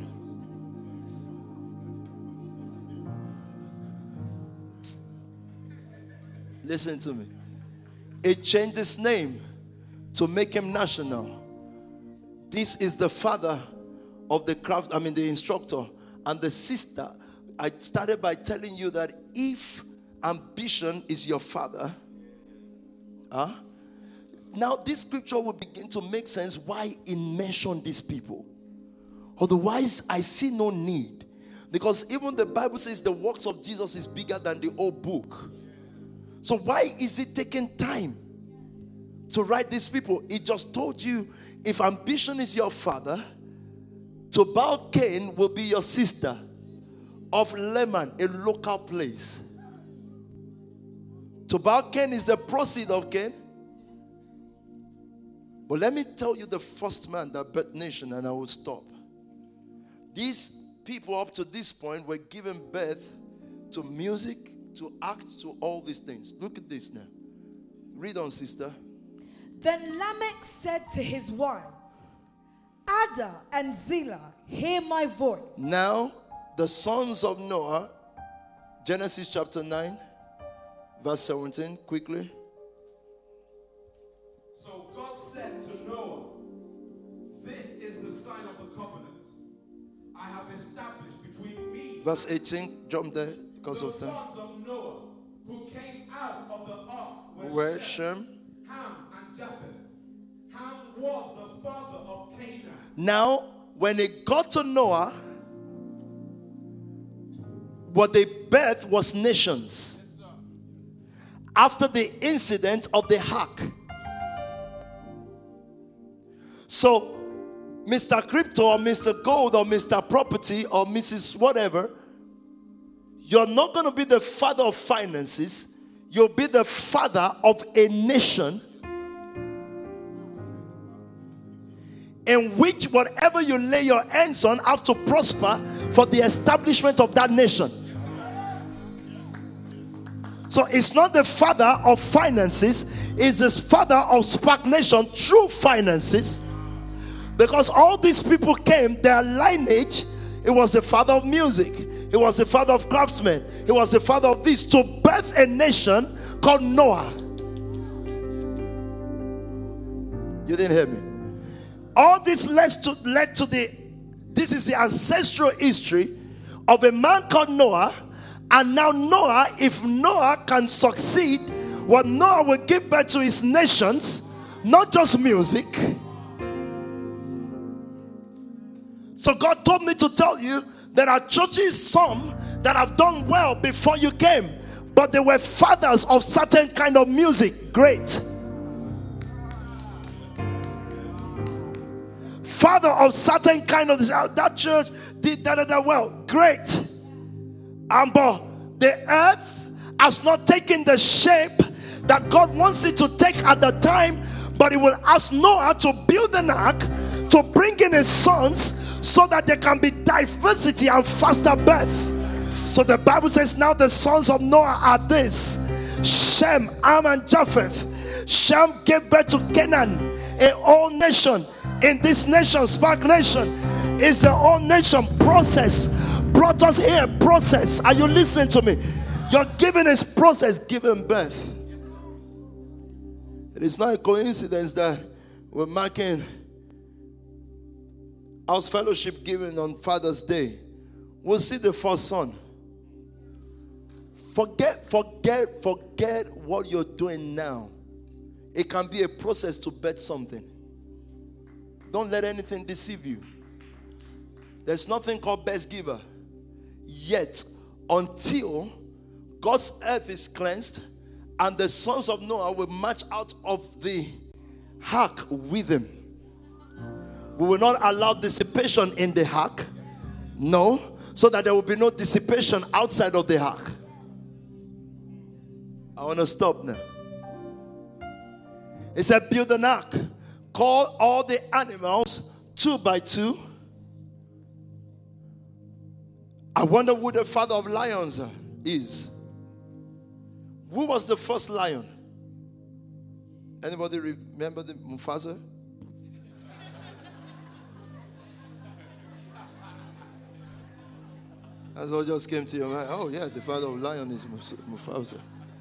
Listen to me. It changed his name to make him national. This is the father of the craft, I mean the instructor, and the sister. I started by telling you that if ambition is your father, huh? Now this scripture will begin to make sense why he mentioned these people. Otherwise, I see no need. Because even the Bible says the works of Jesus is bigger than the whole book. So why is it taking time to write these people? It just told you, if ambition is your father, Tubal Cain will be your sister. Of Leman, a local place. Tubal Cain is the proceed of Cain. But let me tell you the first man that birthed nation, and I will stop. These people up to this point were given birth to music, to act, to all these things. Look at this now. Read on, sister. Then Lamech said to his wives, Ada and Zillah, hear my voice. Now, the sons of Noah, Genesis chapter nine, verse seventeen, quickly. So God said to Noah, this is the sign of the covenant I have established between me. Verse eighteen, jump there because the of time. sons of Noah who came out of the ark were Where Shem, Shem? Ham, and Japheth. Ham was the father of Canaan. Now, when it got to Noah, what they birthed was nations. Yes, sir. After the incident of the ark. So, Mister Crypto or Mister Gold or Mister Property or Missus Whatever, you're not going to be the father of finances. You'll be the father of a nation in which whatever you lay your hands on have to prosper for the establishment of that nation. So it's not the father of finances, it's the father of Spark Nation through finances. Because all these people came, their lineage, it was the father of music, it was the father of craftsmen, it was the father of this, to birth a nation called Noah. You didn't hear me? All this led to, led to the, this is the ancestral history of a man called Noah. And now Noah, if Noah can succeed, what Noah will give birth to his nations, not just music. So God told me to tell you there are churches, some that have done well before you came, but they were fathers of certain kind of music. Great. Father of certain kind of, that church did that, that well. Great. Um, but the earth has not taken the shape that God wants it to take at the time, but He will ask Noah to build an ark to bring in his sons so that there can be diversity and faster birth. So the Bible says now the sons of Noah are this: Shem, Ham, and Japheth. Shem gave birth to Canaan, a whole nation. In this nation, Spark Nation is a whole nation. Process brought us here. Process. Are you listening to me? You're giving is process, giving birth. It is not a coincidence that we're marking house fellowship giving on Father's Day. We'll see the first son. Forget, forget, forget what you're doing now. It can be a process to birth something. Don't let anything deceive you. There's nothing called best giver. Yet, until God's earth is cleansed and the sons of Noah will march out of the ark with him. We will not allow dissipation in the ark. No. So that there will be no dissipation outside of the ark. I want to stop now. It said, build an ark. Call all the animals two by two. I wonder who the father of lions is. Who was the first lion? Anybody remember the Mufasa? That's what just came to your mind. Oh yeah, the father of lion is Mufasa.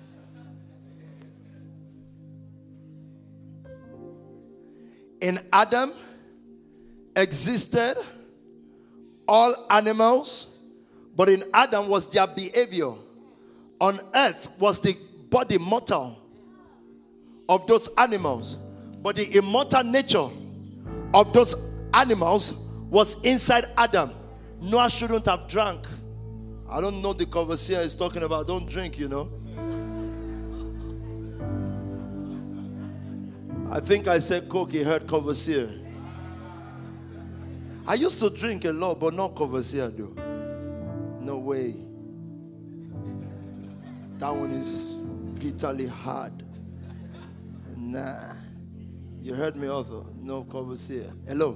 In Adam existed all animals, but in Adam was their behavior. On earth was the body mortal of those animals, but the immortal nature of those animals was inside Adam. Noah shouldn't have drank. I don't know the conversation is talking about. Don't drink, you know. I think I said Coke, he heard Courvoisier. I used to drink a lot, but not Courvoisier though. No way. That one is bitterly hard. Nah. You heard me also. No Courvoisier. Hello.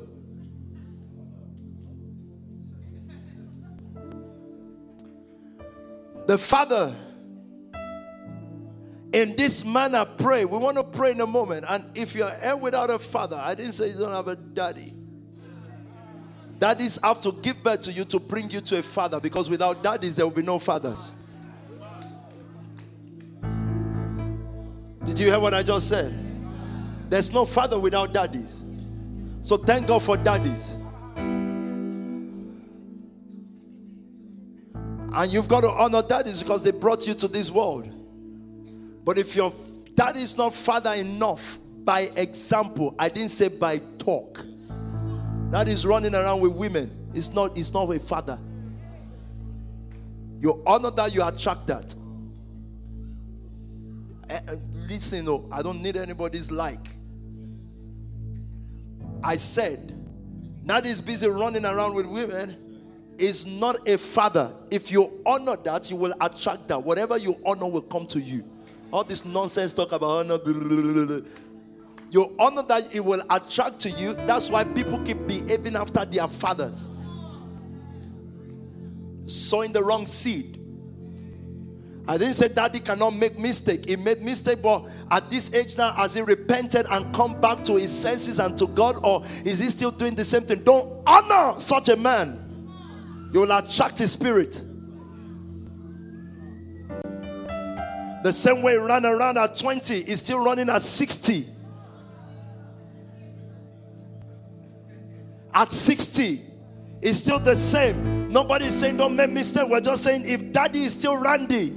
The Father, in this manner, pray. We want to pray in a moment. And if you're here without a father, I didn't say you don't have a daddy. Daddies have to give birth to you to bring you to a father, because without daddies, there will be no fathers. Did you hear what I just said? There's no father without daddies. So thank God for daddies. And you've got to honor daddies because they brought you to this world. But if your daddy is not father enough, by example, I didn't say by talk. That is running around with women. It's not, it's not a father. You honor that, you attract that. Listen, no, I don't need anybody's like. I said, now that is busy running around with women is not a father. If you honor that, you will attract that. Whatever you honor will come to you. All this nonsense talk about honor. You honor that, it will attract to you. That's why people keep behaving after their fathers. Sowing the wrong seed. I didn't say daddy cannot make mistake. He made mistake, but at this age now, has he repented and come back to his senses and to God, or is he still doing the same thing? Don't honor such a man. You will attract his spirit. The same way he ran around at twenty, is still running at sixty. At sixty, it's still the same. Nobody is saying don't make mistake. We're just saying if daddy is still Randy.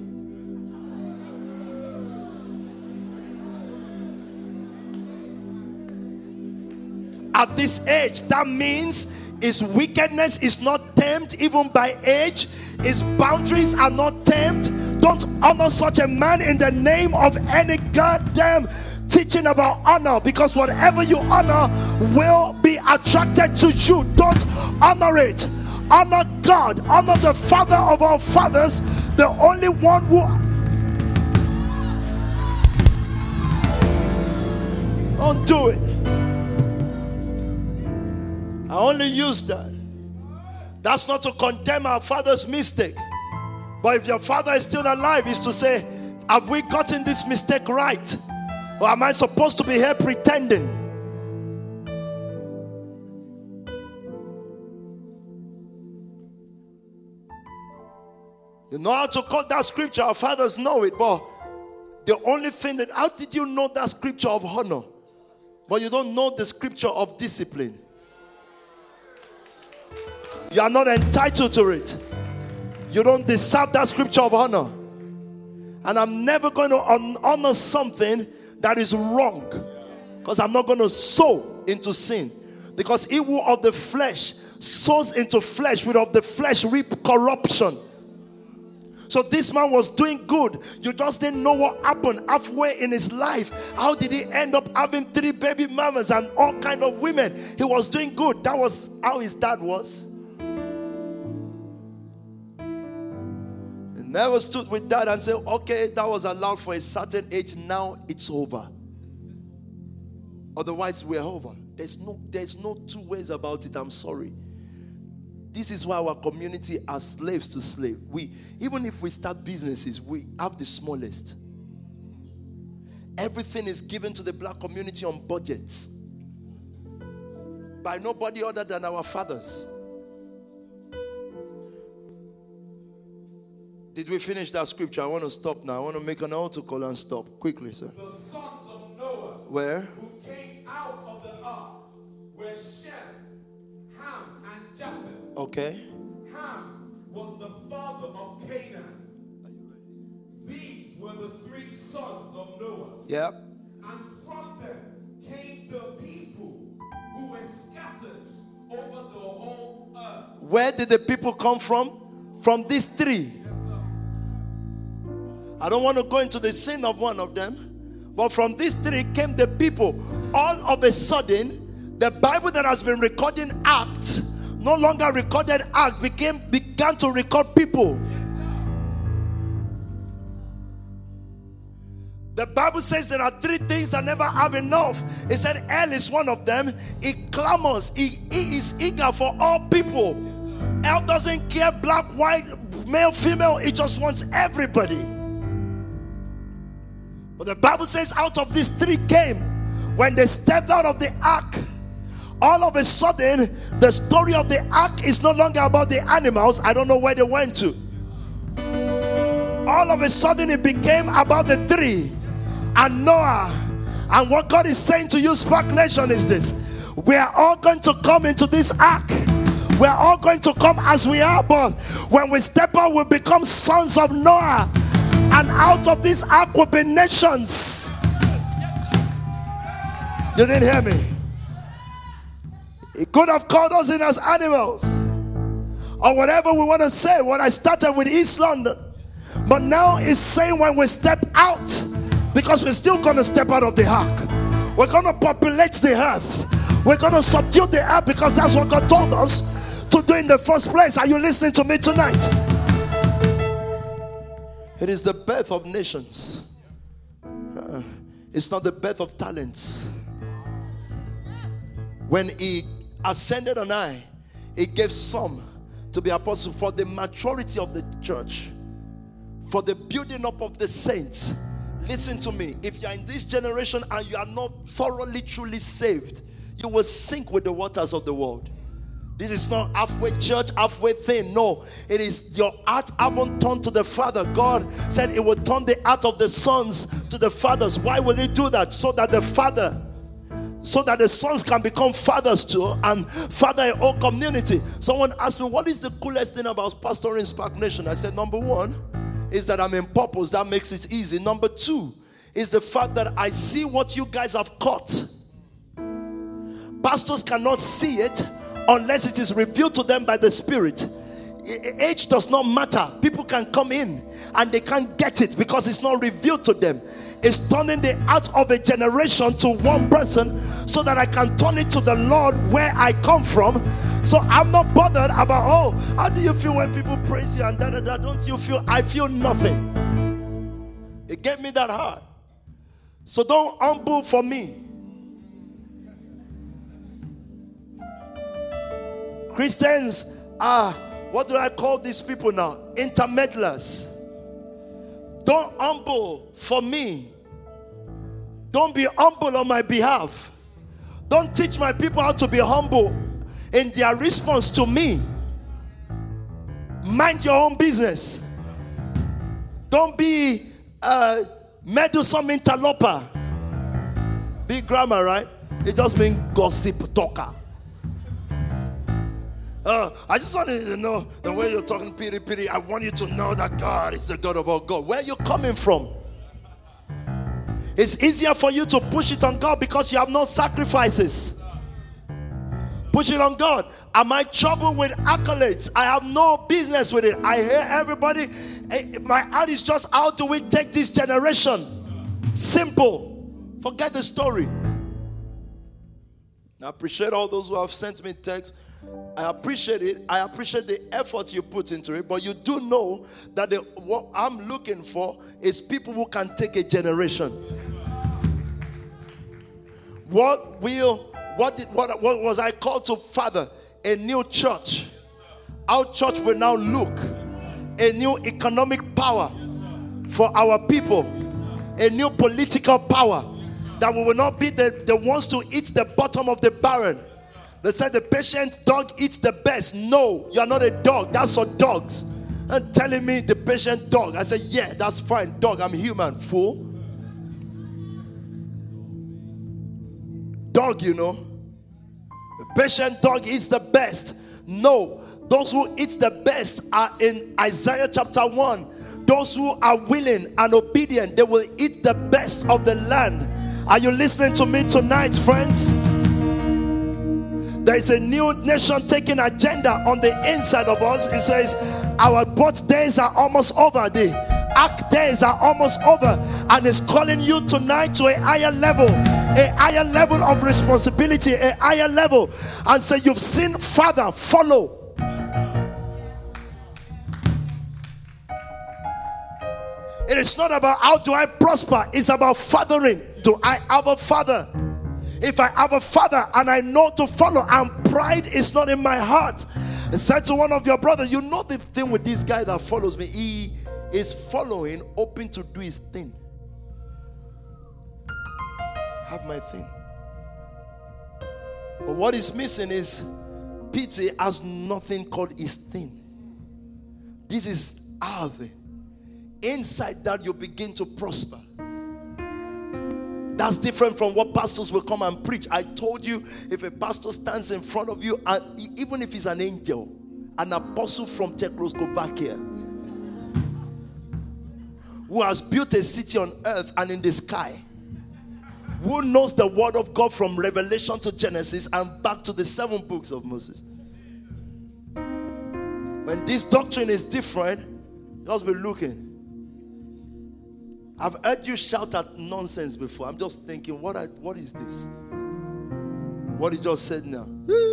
At this age, that means His wickedness is not tamed even by age. His boundaries are not tamed. Don't honor such a man in the name of any goddamn teaching about honor, because whatever you honor will be attracted to you. Don't honor it. Honor God. Honor the Father of all fathers, the only one who... Don't do it. I only use that. That's not to condemn our father's mistake. But if your father is still alive, is to say, have we gotten this mistake right? Or am I supposed to be here pretending? You know how to quote that scripture. Our fathers know it. But the only thing that, how did you know that scripture of honor? But you don't know the scripture of discipline. You are not entitled to it. You don't deserve that scripture of honor. And I'm never going to honor something that is wrong, because I'm not going to sow into sin. Because he who of the flesh sows into flesh, will of the flesh reap corruption. So this man was doing good. You just didn't know what happened halfway in his life. How did he end up having three baby mamas and all kind of women? He was doing good. That was how his dad was. Never stood with that and said, okay, that was allowed for a certain age, now it's over. Otherwise, we're over. There's no, there's no two ways about it. I'm sorry. This is why our community are slaves to slave. We, even if we start businesses, we have the smallest. Everything is given to the black community on budgets by nobody other than our fathers. Did we finish that scripture? I want to stop now. I want to make an altar call and stop. Quickly, sir. The sons of Noah, where? Who came out of the ark were Shem, Ham, and Japheth. Okay. Ham was the father of Canaan. These were the three sons of Noah. Yep. And from them came the people who were scattered over the whole earth. Where did the people come from? From these three. I don't want to go into the sin of one of them, but from these three came the people. All of a sudden, the Bible that has been recording Acts, no longer recorded Acts, became began to record people. The Bible says there are three things that never have enough. It said hell is one of them. He clamors. He, he is eager for all people. Hell doesn't care black, white, male, female. It just wants everybody. But the Bible says out of these three came, when they stepped out of the ark, all of a sudden, the story of the ark is no longer about the animals. I don't know where they went to. All of a sudden, it became about the three and Noah. And what God is saying to you, Spark Nation, is this. We are all going to come into this ark. We are all going to come as we are, but when we step out, we become sons of Noah. And out of this ark will be nations. You didn't hear me. He could have called us in as animals, or whatever we want to say. When I started with East London, but now it's saying when we step out, because we're still going to step out of the ark. We're going to populate the earth. We're going to subdue the earth, because that's what God told us to do in the first place. Are you listening to me tonight? It is the birth of nations. Uh, it's not the birth of talents. When he ascended on high, he gave some to be apostles for the maturity of the church, for the building up of the saints. Listen to me. If you are in this generation and you are not thoroughly, truly saved, you will sink with the waters of the world. This is not halfway church, halfway thing. No, it is your heart haven't turned to the Father. God said it will turn the heart of the sons to the fathers. Why will he do that? So that the Father, so that the sons can become fathers too and father a whole community. Someone asked me, what is the coolest thing about pastoring Spark Nation? I said, number one is that I'm in purpose. That makes it easy. Number two is the fact that I see what you guys have caught. Pastors cannot see it unless it is revealed to them by the Spirit. Age does not matter. People can come in and they can't get it because it's not revealed to them. It's turning the heart of a generation to one person so that I can turn it to the Lord where I come from. So I'm not bothered about, oh, how do you feel when people praise you and da da da? Don't you feel? I feel nothing. It gave me that heart. So don't humble for me. Christians are, what do I call these people now? Intermeddlers. Don't humble for me. Don't be humble on my behalf. Don't teach my people how to be humble in their response to me. Mind your own business. Don't be a meddlesome interloper. Big grammar, right? It just means gossip talker. Uh, I just want you to know the way you're talking, pity, pity. I want you to know that God is the God of all God. Where are you coming from? It's easier for you to push it on God because you have no sacrifices. Push it on God. Am I troubled with accolades? I have no business with it. I hear everybody. My heart is just, how do we take this generation? Simple. Forget the story. I appreciate all those who have sent me texts. I appreciate it. I appreciate the effort you put into it. But you do know that the, what I'm looking for is people who can take a generation. What will, what did, what, what was I called to father? A new church. Our church will now look. A new economic power for our people. A new political power. That we will not be the, the ones to eat the bottom of the barrel. They said the patient dog eats the best. No, you are not a dog. That's for dogs. And telling me the patient dog. I said, yeah, that's fine. Dog, I'm human, fool. Dog, you know. The patient dog eats the best. No, those who eat the best are in Isaiah chapter one. Those who are willing and obedient, they will eat the best of the land. Are you listening to me tonight, friends? There is a new nation taking agenda on the inside of us. It says our birth days are almost over. The ark days are almost over. And it's calling you tonight to a higher level. A higher level of responsibility. A higher level. And say, you've seen Father, follow. It is not about how do I prosper. It's about fathering. Do I have a father? If I have a father and I know to follow, and pride is not in my heart. I said to one of your brothers, you know the thing with this guy that follows me, he is following, hoping to do his thing. Have my thing. But what is missing is Peter has nothing called his thing. This is our thing. Inside that you begin to prosper. That's different from what pastors will come and preach. I told you, if a pastor stands in front of you, and even if he's an angel, an apostle from Czechoslovakia, who has built a city on earth and in the sky, who knows the word of God from Revelation to Genesis and back to the seven books of Moses. When this doctrine is different, just be looking. I've heard you shout at nonsense before. I'm just thinking, what, I, what is this? What he just said now.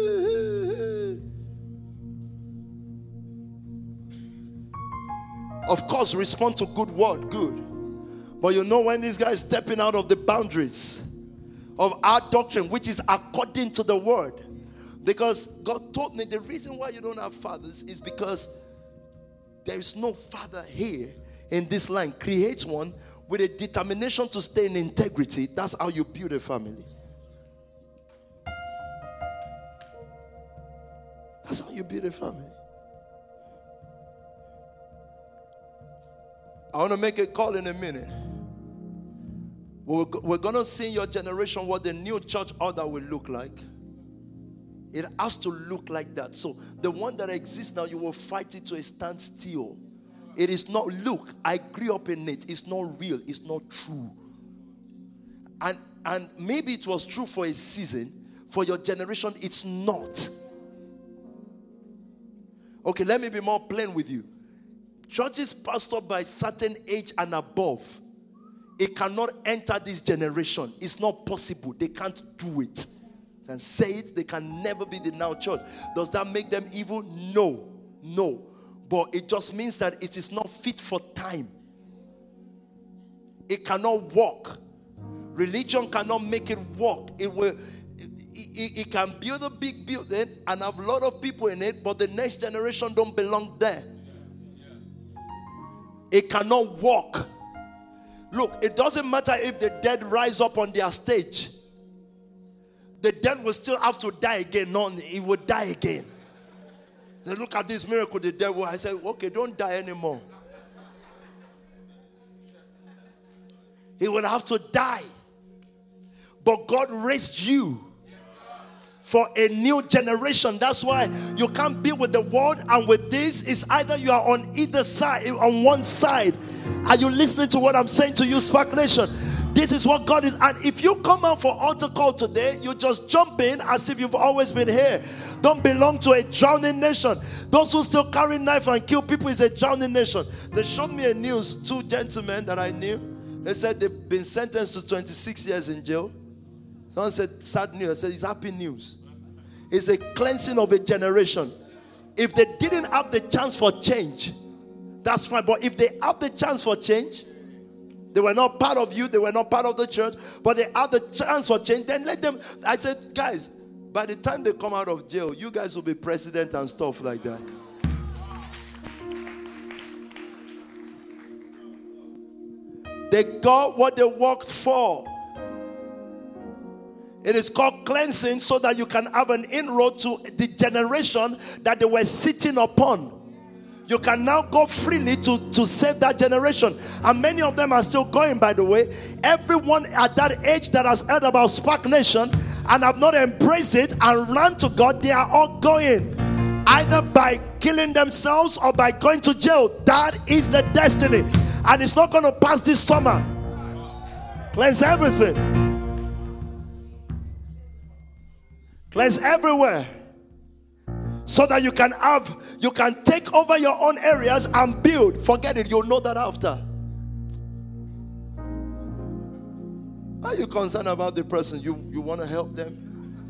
Of course, respond to good word, good. But you know when this guy is stepping out of the boundaries of our doctrine, which is according to the word. Because God told me the reason why you don't have fathers is because there is no father here in this land. Create one with a determination to stay in integrity. That's how you build a family. That's how you build a family. I want to make a call in a minute. We're, we're going to see in your generation what the new church order will look like. It has to look like that. So the one that exists now, you will fight it to a standstill. It is not, look, I grew up in it. It's not real. It's not true. And, and maybe it was true for a season. For your generation, it's not. Okay, let me be more plain with you. Churches pastored by certain age and above, it cannot enter this generation. It's not possible. They can't do it. They can say it. They can never be the now church. Does that make them evil? No. No. But it just means that it is not fit for time. It cannot work. Religion cannot make it work. It will. It, it, it can build a big building and have a lot of people in it, but the next generation don't belong there. It cannot work. Look, it doesn't matter if the dead rise up on their stage. The dead will still have to die again. No, it will die again. They look at this miracle, the dead will. I said, okay, don't die anymore. He will have to die. But God raised you for a new generation. That's why you can't be with the world and with this. It's either you are on either side, on one side. Are you listening to what I'm saying to you, Spark Nation? This is what God is. And if you come out for altar call today, you just jump in as if you've always been here. Don't belong to a drowning nation. Those who still carry knife and kill people is a drowning nation. They showed me a news, two gentlemen that I knew. They said they've been sentenced to twenty-six years in jail. Someone said, sad news. I said, it's happy news. It's a cleansing of a generation. If they didn't have the chance for change, that's fine. But if they have the chance for change, they were not part of you, they were not part of the church, but they have the chance for change, then let them. I said, guys, by the time they come out of jail, you guys will be president and stuff like that. They got what they worked for. It is called cleansing so that you can have an inroad to the generation that they were sitting upon. You can now go freely to, to save that generation. And many of them are still going, by the way. Everyone at that age that has heard about Spark Nation and have not embraced it and run to God, they are all going. Either by killing themselves or by going to jail. That is the destiny. And it's not going to pass this summer. Cleanse everything. Cleanse everywhere. So that you can have, you can take over your own areas and build. Forget it, you'll know that after. Are you concerned about the person? You, you want to help them?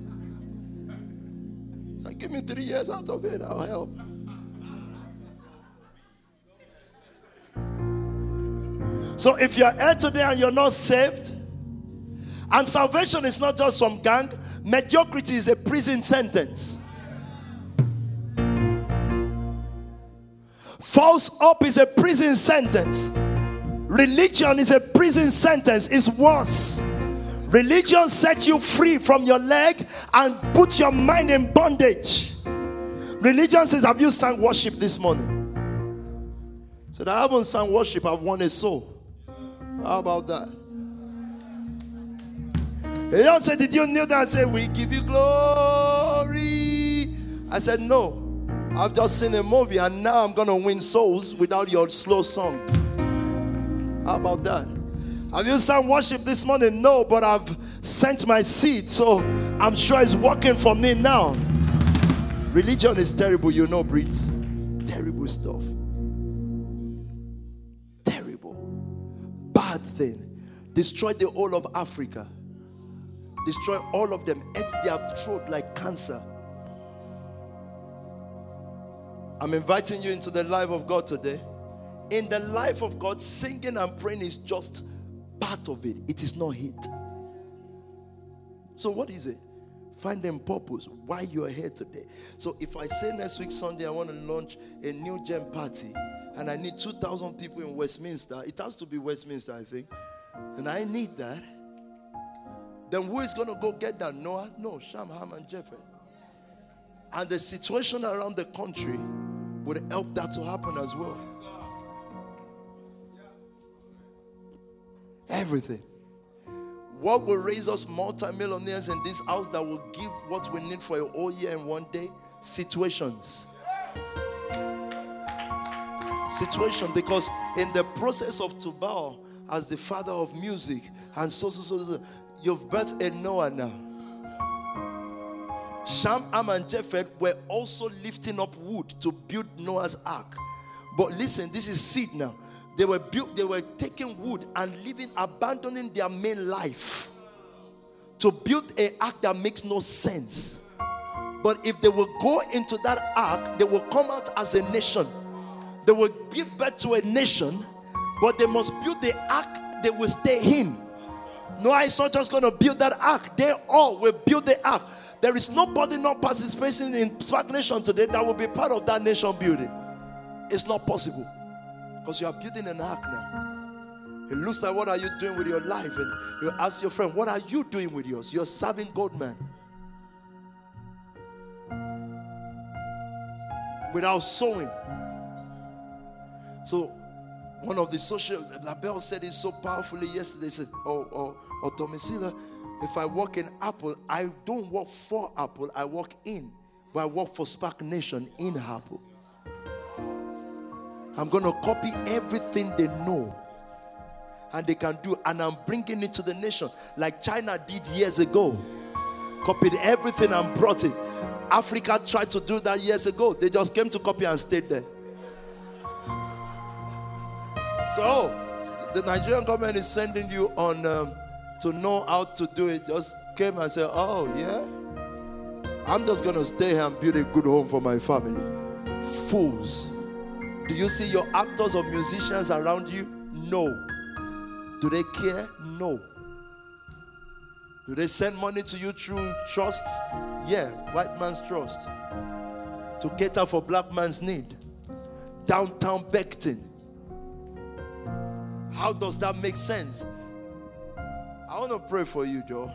So give me three years out of it, I'll help. So if you're here today and you're not saved, and salvation is not just some gang, mediocrity is a prison sentence. False hope is a prison sentence. Religion is a prison sentence. It's worse. Religion sets you free from your leg and puts your mind in bondage. Religion says, have you sang worship this morning? Said, I haven't sang worship, I've won a soul. How about that? They don't say, did you kneel down and say, we give you glory? I said, no. I've just seen a movie and now I'm going to win souls without your slow song. How about that? Have you sung worship this morning? No, but I've sent my seed, so I'm sure it's working for me now. Religion is terrible, you know, Brits. Terrible stuff. Terrible. Bad thing. Destroy the whole of Africa. Destroy all of them. Ate their throat like cancer. I'm inviting you into the life of God today. In the life of God, singing and praying is just part of it. It is not it. So what is it? Find them purpose. Why you are here today. So if I say next week Sunday I want to launch a new gem party and I need two thousand people in Westminster, it has to be Westminster, I think, and I need that, then who is going to go get that? Noah? No, Sham, Ham, and Japheth. And the situation around the country would help that to happen as well. Everything. What will raise us multi-millionaires in this house that will give what we need for a whole year in one day? Situations. Situation. Because in the process of Tubal as the father of music and so, so, so, so you've birthed a Noah now. Shem, Ham, and Japheth were also lifting up wood to build Noah's ark. But listen, this is seed now. They were built, they were taking wood and living, abandoning their main life to build an ark that makes no sense. But if they will go into that ark, they will come out as a nation. They will give birth to a nation, but they must build the ark they will stay in. Noah is not just going to build that ark. They all will build the ark. There is nobody not participating in Spark Nation today that will be part of that nation building. It's not possible. Because you are building an ark now. It looks like, what are you doing with your life? And you ask your friend, what are you doing with yours? You're serving God, man. Without sowing. So one of the social, Labelle said it so powerfully yesterday. He said, oh, oh, oh, Domisila, if I work in Apple, I don't work for Apple, I work in. But I work for Spark Nation in Apple. I'm going to copy everything they know and they can do, and I'm bringing it to the nation like China did years ago. Copied everything and brought it. Africa tried to do that years ago. They just came to copy and stayed there. So, the Nigerian government is sending you on um, to know how to do it. Just came and said, oh, yeah? I'm just going to stay here and build a good home for my family. Fools. Do you see your actors or musicians around you? No. Do they care? No. Do they send money to you through trusts? Yeah, white man's trust. To cater for black man's need. Downtown Beckton. How does that make sense? I want to pray for you, Joe.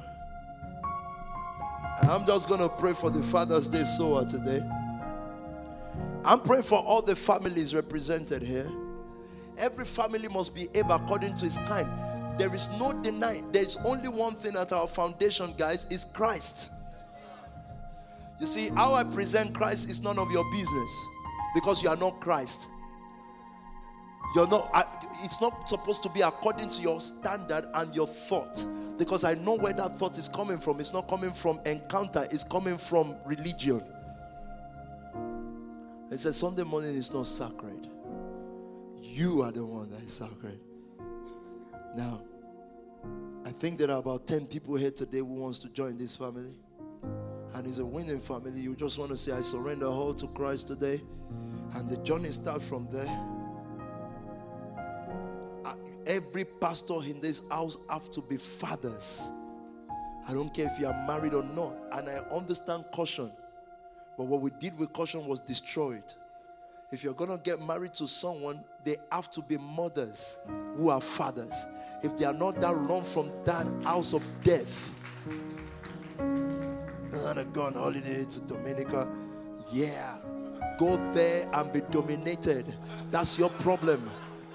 I'm just going to pray for the Father's Day sower today. I'm praying for all the families represented here. Every family must behave according to its kind. There is no denying. There is only one thing at our foundation, guys, is Christ. You see, how I present Christ is none of your business because you are not Christ. You're not. I, it's not supposed to be according to your standard and your thought, because I know where that thought is coming from. It's not coming from encounter. It's coming from religion. It says Sunday morning is not sacred. You are the one that is sacred. Now, I think there are about ten people here today who wants to join this family. And it's a winning family. You just want to say, I surrender all to Christ today. And the journey starts from there. Every pastor in this house have to be fathers. I don't care if you are married or not. And I understand caution. But what we did with caution was destroy it. If you're going to get married to someone, they have to be mothers who are fathers. If they are not that, run from that house of death. I'm going to go on holiday to Dominica. Yeah. Go there and be dominated. That's your problem.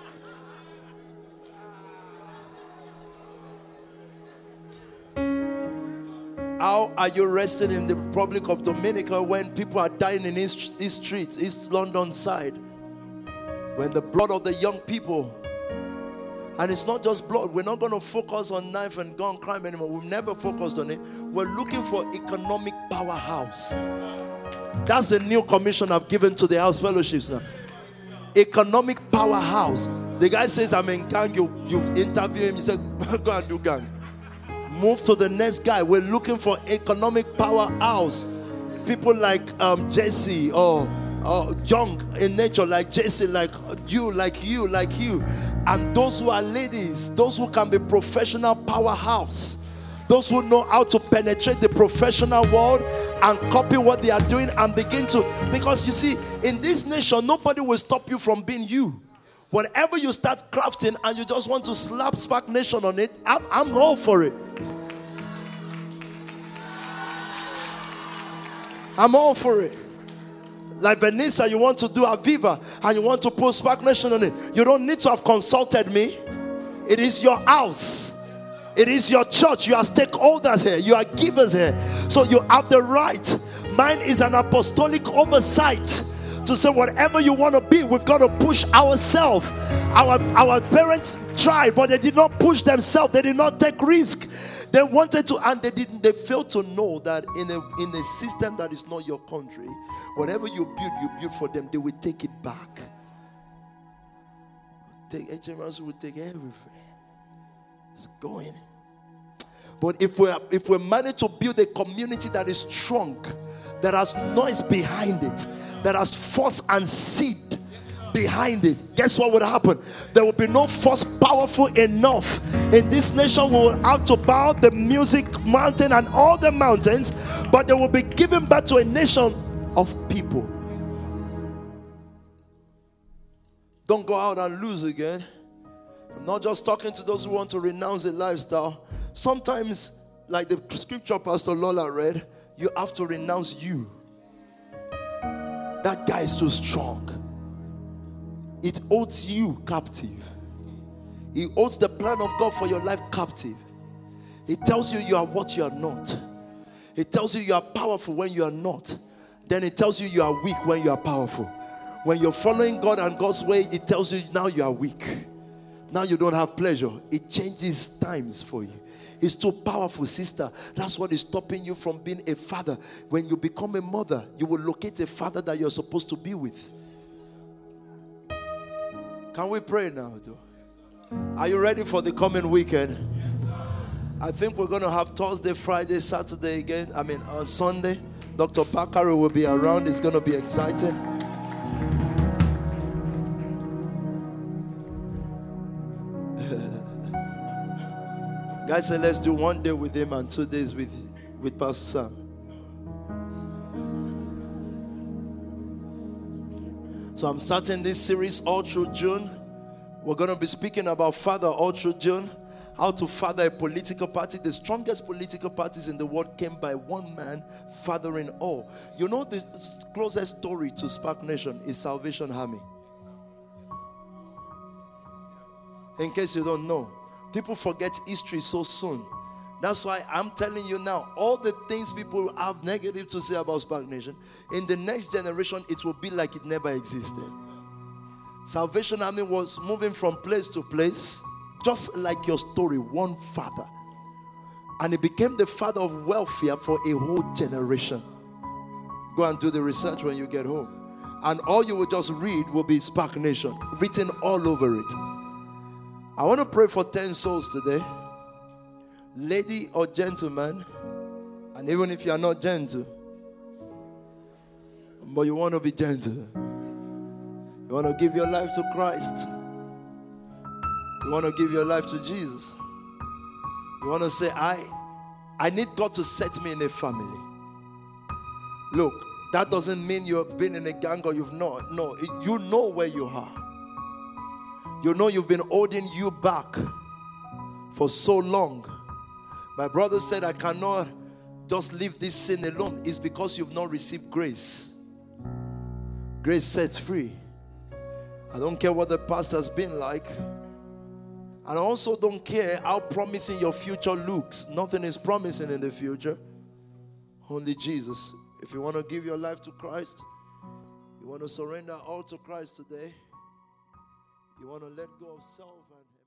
How are you resting in the Republic of Dominica when people are dying in East, East Streets, East London side? When the blood of the young people, and it's not just blood. We're not going to focus on knife and gun crime anymore. We've never focused on it. We're looking for economic powerhouse. That's the new commission I've given to the house fellowships now. Economic powerhouse. The guy says, I'm in gang. You, you interview him. You say, go and do gang. Move to the next guy. We're looking for economic powerhouse. People like um, Jesse or, or young in nature, like Jesse, like you, like you, like you. And those who are ladies, those who can be professional powerhouse. Those who know how to penetrate the professional world and copy what they are doing and begin to. Because you see, in this nation, nobody will stop you from being you. Whenever you start crafting and you just want to slap Spark Nation on it, I'm, I'm all for it. I'm all for it. Like Vanessa, you want to do Aviva and you want to put Spark Nation on it. You don't need to have consulted me. It is your house. It is your church. You are stakeholders here. You are givers here. So you have the right. Mine is an apostolic oversight to say whatever you want to be, we've got to push ourselves. Our, our parents tried, but they did not push themselves. They did not take risk. They wanted to, and they didn't. They failed to know that in a in a system that is not your country, whatever you build, you build for them. They will take it back. Take H M R C will take everything. It's going. But if we if we manage to build a community that is strong, that has noise behind it, that has force and seed behind it, guess what would happen? There will be no force powerful enough in this nation. We will have to bow the music mountain and all the mountains, but they will be given back to a nation of people. Don't go out and lose again. I'm not just talking to those who want to renounce a lifestyle. Sometimes, like the scripture Pastor Lola read, you have to renounce you. That guy is too strong. It holds you captive. It holds the plan of God for your life captive. It tells you you are what you are not. It tells you you are powerful when you are not. Then it tells you you are weak when you are powerful. When you're following God and God's way, it tells you now you are weak. Now you don't have pleasure. It changes times for you. It's too powerful, sister. That's what is stopping you from being a father. When you become a mother, you will locate a father that you're supposed to be with. Can we pray now, though? Are you ready for the coming weekend? I think we're going to have Thursday, Friday, Saturday again. I mean, on Sunday, Doctor Bakari will be around. It's going to be exciting. Guys said, let's do one day with him and two days with, with Pastor Sam. So I'm starting this series all through June. We're going to be speaking about father all through June. How to father a political party. The strongest political parties in the world came by one man fathering all. You know, the closest story to Spark Nation is Salvation Army. In case you don't know. People forget history so soon. That's why I'm telling you now, all the things people have negative to say about Spark Nation, in the next generation, it will be like it never existed. Salvation Army was moving from place to place, just like your story, one father. And it became the father of welfare for a whole generation. Go and do the research when you get home. And all you will just read will be Spark Nation, written all over it. I want to pray for ten souls today. Lady or gentleman, and even if you are not gentle, but you want to be gentle, you want to give your life to Christ, you want to give your life to Jesus, you want to say, I, I need God to set me in a family. Look, that doesn't mean you have been in a gang or you've not. No, you know where you are. You know you've been holding you back for so long. My brother said, I cannot just leave this sin alone. It's because you've not received grace. Grace sets free. I don't care what the past has been like. And I also don't care how promising your future looks. Nothing is promising in the future. Only Jesus. If you want to give your life to Christ, you want to surrender all to Christ today, you want to let go of self and